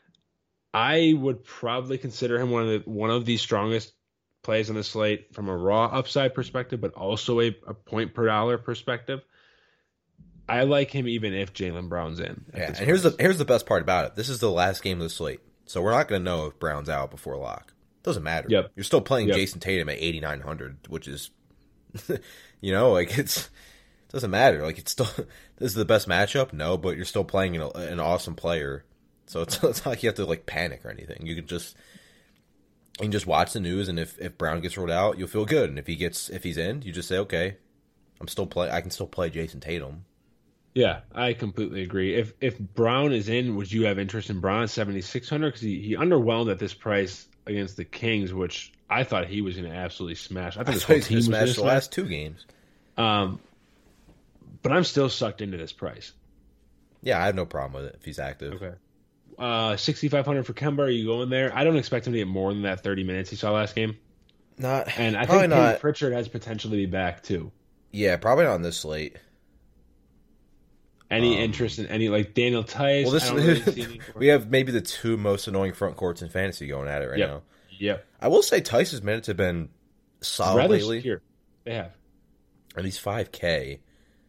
Speaker 3: I would probably consider him one of the one of the strongest plays on the slate from a raw upside perspective, but also a, a point per dollar perspective. I like him even if Jaylen Brown's in.
Speaker 2: Yeah, and here's the here's the best part about it. This is the last game of the slate, so we're not going to know if Brown's out before lock. Doesn't matter.
Speaker 3: Yep.
Speaker 2: You're still playing
Speaker 3: yep. Jason
Speaker 2: Tatum at eighty-nine hundred, which is, you know, like it's it doesn't matter. Like, it's still this is the best matchup. No, but you're still playing an, an awesome player, so it's, it's not like you have to like panic or anything. You can just you can just watch the news, and if, if Brown gets rolled out, you'll feel good. And if he gets if he's in, you just say, okay, I'm still play. I can still play Jason Tatum.
Speaker 3: Yeah, I completely agree. If if Brown is in, would you have interest in Brown at seventy-six hundred? Because he, he underwhelmed at this price against the Kings, which I thought he was going to absolutely smash. I thought his whole team was going to
Speaker 2: smash the last two games.
Speaker 3: Um, but I'm still sucked into this price.
Speaker 2: Yeah, I have no problem with it if he's active.
Speaker 3: Okay. Uh, sixty-five hundred for Kemba. Are you going there? I don't expect him to get more than that thirty minutes he saw last game.
Speaker 2: Not,
Speaker 3: and I think Peyton Pritchard has potential to be back too.
Speaker 2: Yeah, probably not on this slate.
Speaker 3: Any um, interest in any, like Daniel Tice?
Speaker 2: Well, this, really we have maybe the two most annoying front courts in fantasy going at it right
Speaker 3: yep.
Speaker 2: now.
Speaker 3: Yep.
Speaker 2: I will say Tice's minutes have been solid
Speaker 3: rather
Speaker 2: lately.
Speaker 3: Secure. They have.
Speaker 2: And he's five K.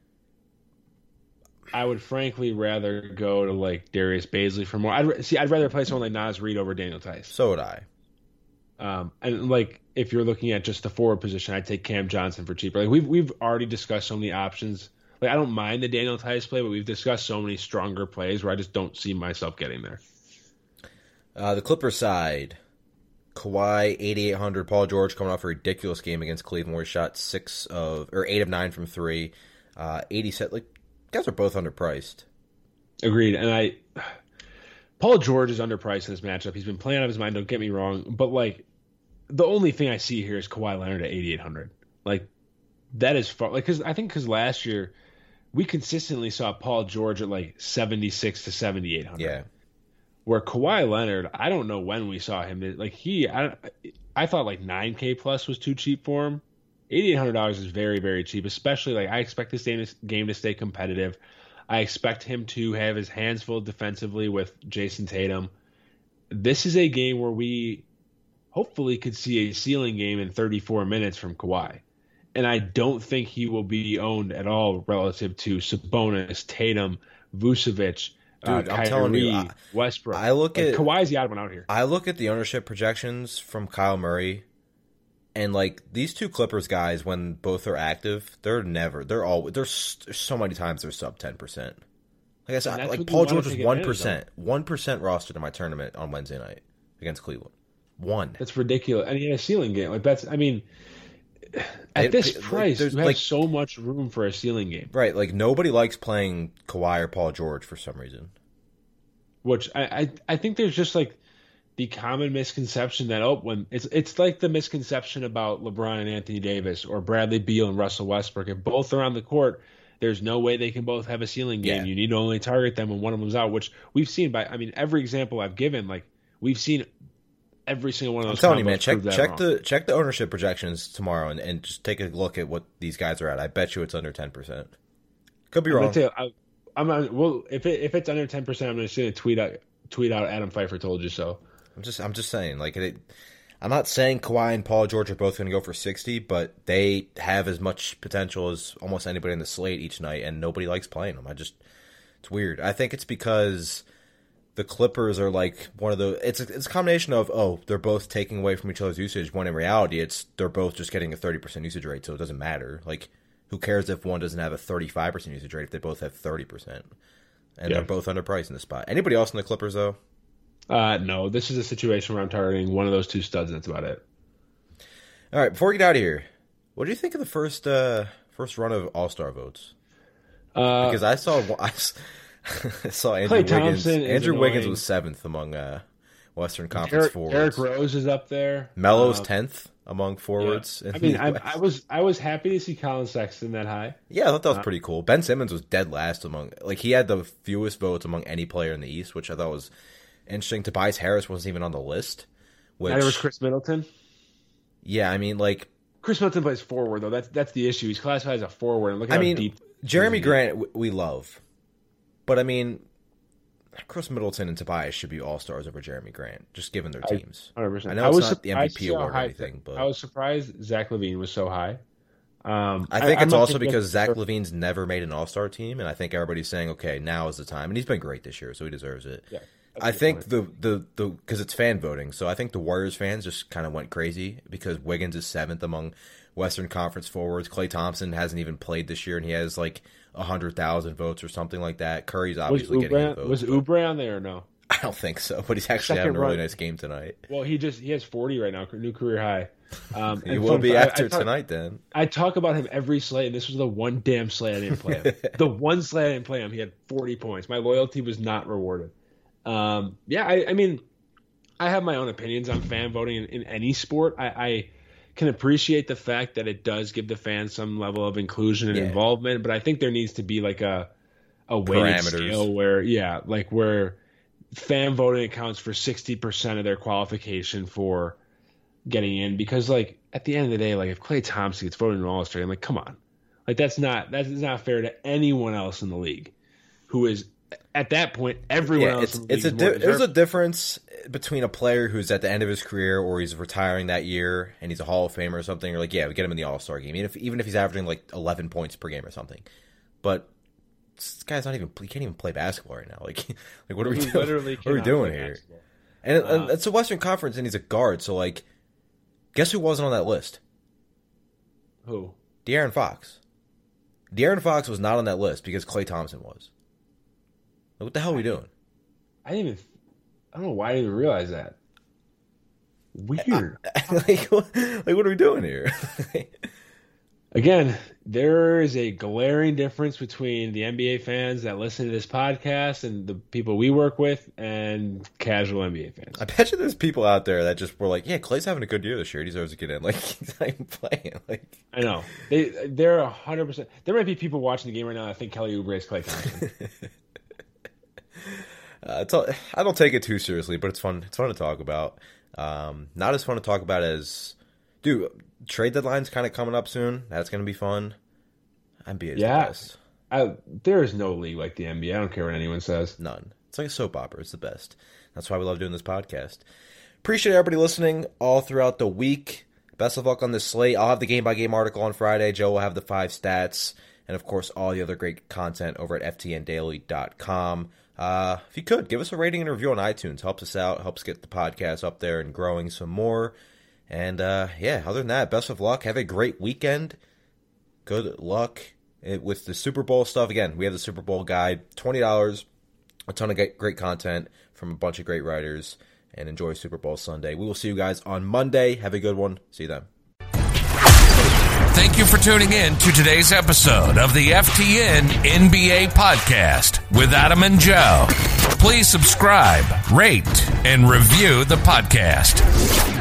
Speaker 3: I would frankly rather go to like Darius Baisley for more. I'd see. I'd rather play someone like Naz Reid over Daniel Tice.
Speaker 2: So would I.
Speaker 3: Um, and like if you're looking at just the forward position, I'd take Cam Johnson for cheaper. Like we've we've already discussed so many options. Like, I don't mind the Daniel Tice play, but we've discussed so many stronger plays where I just don't see myself getting there.
Speaker 2: Uh, the Clippers side, Kawhi eighty-eight hundred. Paul George coming off a ridiculous game against Cleveland where he shot six of or eight of nine from three. Uh, eighty set. Like, guys are both underpriced.
Speaker 3: Agreed. And I, Paul George is underpriced in this matchup. He's been playing out of his mind. Don't get me wrong, but like the only thing I see here is Kawhi Leonard at eighty-eight hundred. Like, that is far. Like, because I think because last year we consistently saw Paul George at like seventy-six to seventy-eight hundred.
Speaker 2: Yeah.
Speaker 3: Where Kawhi Leonard, I don't know when we saw him. Like he, I, I thought like nine K plus was too cheap for him. eighty-eight hundred dollars is very, very cheap. Especially like I expect this game to stay competitive. I expect him to have his hands full defensively with Jason Tatum. This is a game where we hopefully could see a ceiling game in thirty-four minutes from Kawhi. And I don't think he will be owned at all relative to Sabonis, Tatum, Vucevic,
Speaker 2: Dude,
Speaker 3: uh,
Speaker 2: I'm
Speaker 3: Kyrie,
Speaker 2: telling you, I,
Speaker 3: Westbrook.
Speaker 2: I look
Speaker 3: like,
Speaker 2: at
Speaker 3: Kawhi's the odd one out here.
Speaker 2: I look at the ownership projections from Kyle Murray, and like these two Clippers guys, when both are active, they're never. They're all. There's so many times they're sub ten percent. Like I said, like Paul George was one percent, one percent rostered in my tournament on Wednesday night against Cleveland. One.
Speaker 3: That's ridiculous, and he had a ceiling game. Like that's. I mean. At
Speaker 2: it,
Speaker 3: this
Speaker 2: it,
Speaker 3: price,
Speaker 2: like,
Speaker 3: you have
Speaker 2: like,
Speaker 3: so much room for a ceiling game.
Speaker 2: Right, like nobody likes playing Kawhi or Paul George for some reason.
Speaker 3: Which I, I, I think there's just like the common misconception that oh, when it's it's like the misconception about LeBron and Anthony Davis or Bradley Beal and Russell Westbrook. If both are on the court, there's no way they can both have a ceiling game.
Speaker 2: Yeah.
Speaker 3: You need to only target them when one of them's out, which we've seen by. I mean, every example I've given, like we've seen every single one of those.
Speaker 2: I'm telling you, man.
Speaker 3: Check
Speaker 2: Check
Speaker 3: wrong.
Speaker 2: the check the ownership projections tomorrow and, and just take a look at what these guys are at. I bet you it's under ten percent. Could be
Speaker 3: I'm
Speaker 2: wrong.
Speaker 3: Tell you, I, I'm not, well, if it if it's under ten percent, I'm going to tweet out tweet out Adam Pfeiffer told you so.
Speaker 2: I'm just I'm just saying, like it, I'm not saying Kawhi and Paul George are both going to go for sixty, but they have as much potential as almost anybody in the slate each night, and nobody likes playing them. I just it's weird. I think it's because the Clippers are like one of the it's a, it's a combination of oh they're both taking away from each other's usage when in reality it's they're both just getting a thirty percent usage rate, so it doesn't matter. Like who cares if one doesn't have a thirty-five percent usage rate if they both have thirty percent, and yeah. they're both underpriced in the spot. Anybody else in the Clippers though?
Speaker 3: Uh, no, this is a situation where I'm targeting one of those two studs, and that's about it.
Speaker 2: All right, before we get out of here, what do you think of the first uh, first run of All-Star votes?
Speaker 3: Uh,
Speaker 2: because I saw I saw Andrew
Speaker 3: Klay
Speaker 2: Wiggins.
Speaker 3: Thompson
Speaker 2: Andrew
Speaker 3: is
Speaker 2: Wiggins
Speaker 3: annoying.
Speaker 2: was seventh among uh, Western Conference
Speaker 3: Derek,
Speaker 2: forwards.
Speaker 3: Derrick Rose is up there.
Speaker 2: Melo's
Speaker 3: um,
Speaker 2: tenth among forwards.
Speaker 3: Yeah.
Speaker 2: in
Speaker 3: I mean,
Speaker 2: the
Speaker 3: I,
Speaker 2: West.
Speaker 3: I was I was happy to see Colin Sexton that high.
Speaker 2: Yeah, I thought that was pretty cool. Ben Simmons was dead last among like he had the fewest votes among any player in the East, which I thought was interesting. Tobias Harris wasn't even on the list. Which,
Speaker 3: There was Chris Middleton.
Speaker 2: Yeah, I mean, like
Speaker 3: Chris Middleton plays forward though. That's that's the issue. He's classified as a forward. And look at
Speaker 2: I
Speaker 3: how
Speaker 2: mean,
Speaker 3: deep
Speaker 2: Jeremy Grant we love, but I mean, Chris Middleton and Tobias should be all stars over Jeremy Grant, just given their teams.
Speaker 3: one hundred percent.
Speaker 2: I know
Speaker 3: I
Speaker 2: it's
Speaker 3: was
Speaker 2: not the M V P
Speaker 3: surprised
Speaker 2: award or
Speaker 3: how high-
Speaker 2: anything, but
Speaker 3: I was surprised Zach LaVine was so high. Um,
Speaker 2: I think
Speaker 3: I'm
Speaker 2: it's
Speaker 3: not
Speaker 2: also
Speaker 3: thinking-
Speaker 2: because Zach LaVine's never made an All-Star team, and I think everybody's saying, okay, now is the time, and he's been great this year, so he deserves it.
Speaker 3: Yeah,
Speaker 2: I think the the the because it's fan voting, so I think the Warriors fans just kind of went crazy because Wiggins is seventh among Western Conference forwards. Klay Thompson hasn't even played this year, and he has like a hundred thousand votes or something like that. Curry's
Speaker 3: was
Speaker 2: obviously getting
Speaker 3: Oubre,
Speaker 2: votes.
Speaker 3: was
Speaker 2: but
Speaker 3: Oubre on there or no?
Speaker 2: I don't think so, but he's actually
Speaker 3: Second
Speaker 2: having a really
Speaker 3: run.
Speaker 2: nice game tonight.
Speaker 3: Well, he just he has forty right now, new career high. Um,
Speaker 2: He
Speaker 3: and
Speaker 2: will
Speaker 3: fun
Speaker 2: be
Speaker 3: fact,
Speaker 2: after
Speaker 3: I, I talk,
Speaker 2: tonight then.
Speaker 3: I talk about him every slate, and this was the one damn slate I didn't play him. The one slate I didn't play him, he had forty points. My loyalty was not rewarded. Um, yeah, I, I mean, I have my own opinions on fan voting in, in any sport. I, I can appreciate the fact that it does give the fans some level of inclusion and
Speaker 2: Yeah.
Speaker 3: involvement, but I think there needs to be like a a weighted
Speaker 2: Parameters.
Speaker 3: scale where, yeah, like where fan voting accounts for sixty percent of their qualification for getting in, because like at the end of the day, like if Klay Thompson gets voted in All-Star, I'm like, come on, like that's not that's not fair to anyone else in the league who is at that point everyone
Speaker 2: Yeah,
Speaker 3: else.
Speaker 2: it's
Speaker 3: in the
Speaker 2: it's a
Speaker 3: league is more
Speaker 2: di- there's a
Speaker 3: deserving.
Speaker 2: difference between a player who's at the end of his career or he's retiring that year and he's a Hall of Famer or something. Or like, yeah, we get him in the All Star game, even if even if he's averaging like eleven points per game or something. But this guy's not even he can't even play basketball right now. Like, like what are we
Speaker 3: He
Speaker 2: doing?
Speaker 3: literally
Speaker 2: What are we
Speaker 3: cannot
Speaker 2: doing
Speaker 3: play
Speaker 2: here?
Speaker 3: basketball.
Speaker 2: And, it, and
Speaker 3: Uh,
Speaker 2: it's a Western Conference, and he's a guard. So like, guess who wasn't on that list?
Speaker 3: Who?
Speaker 2: De'Aaron Fox. De'Aaron Fox was not on that list because Klay Thompson was. Like, what the hell are we doing?
Speaker 3: I didn't even. I don't know why I didn't even realize that. Weird.
Speaker 2: like, what, like, what are we doing here?
Speaker 3: Again, there is a glaring difference between the N B A fans that listen to this podcast and the people we work with and casual N B A fans.
Speaker 2: I bet you there's people out there that just were like, yeah, Klay's having a good year this year. He deserves to get in. Like, he's not even playing. Like,
Speaker 3: I know. They, they're one hundred percent. There might be people watching the game right now that think Kelly Oubre is Klay Thompson.
Speaker 2: uh, it's all, I don't take it too seriously, but it's fun. It's fun to talk about. Um, not as fun to talk about as, dude, trade deadline's kind of coming up soon. That's going to be fun. N B A is
Speaker 3: Yeah.
Speaker 2: the best.
Speaker 3: I, there is no league like the N B A. I don't care what anyone says.
Speaker 2: None. It's like a soap opera. It's the best. That's why we love doing this podcast. Appreciate everybody listening all throughout the week. Best of luck on this slate. I'll have the game-by-game article on Friday. Joe will have the five stats. And, of course, all the other great content over at F T N daily dot com. Uh, if you could, give us a rating and review on iTunes. Helps us out. Helps get the podcast up there and growing some more. And, uh, yeah, other than that, best of luck. Have a great weekend. Good luck with the Super Bowl stuff. Again, we have the Super Bowl guide. twenty dollars. A ton of great content from a bunch of great writers. And enjoy Super Bowl Sunday. We will see you guys on Monday. Have a good one. See you then.
Speaker 1: Thank you for tuning in to today's episode of the F T N N B A Podcast with Adam and Joe. Please subscribe, rate, and review the podcast.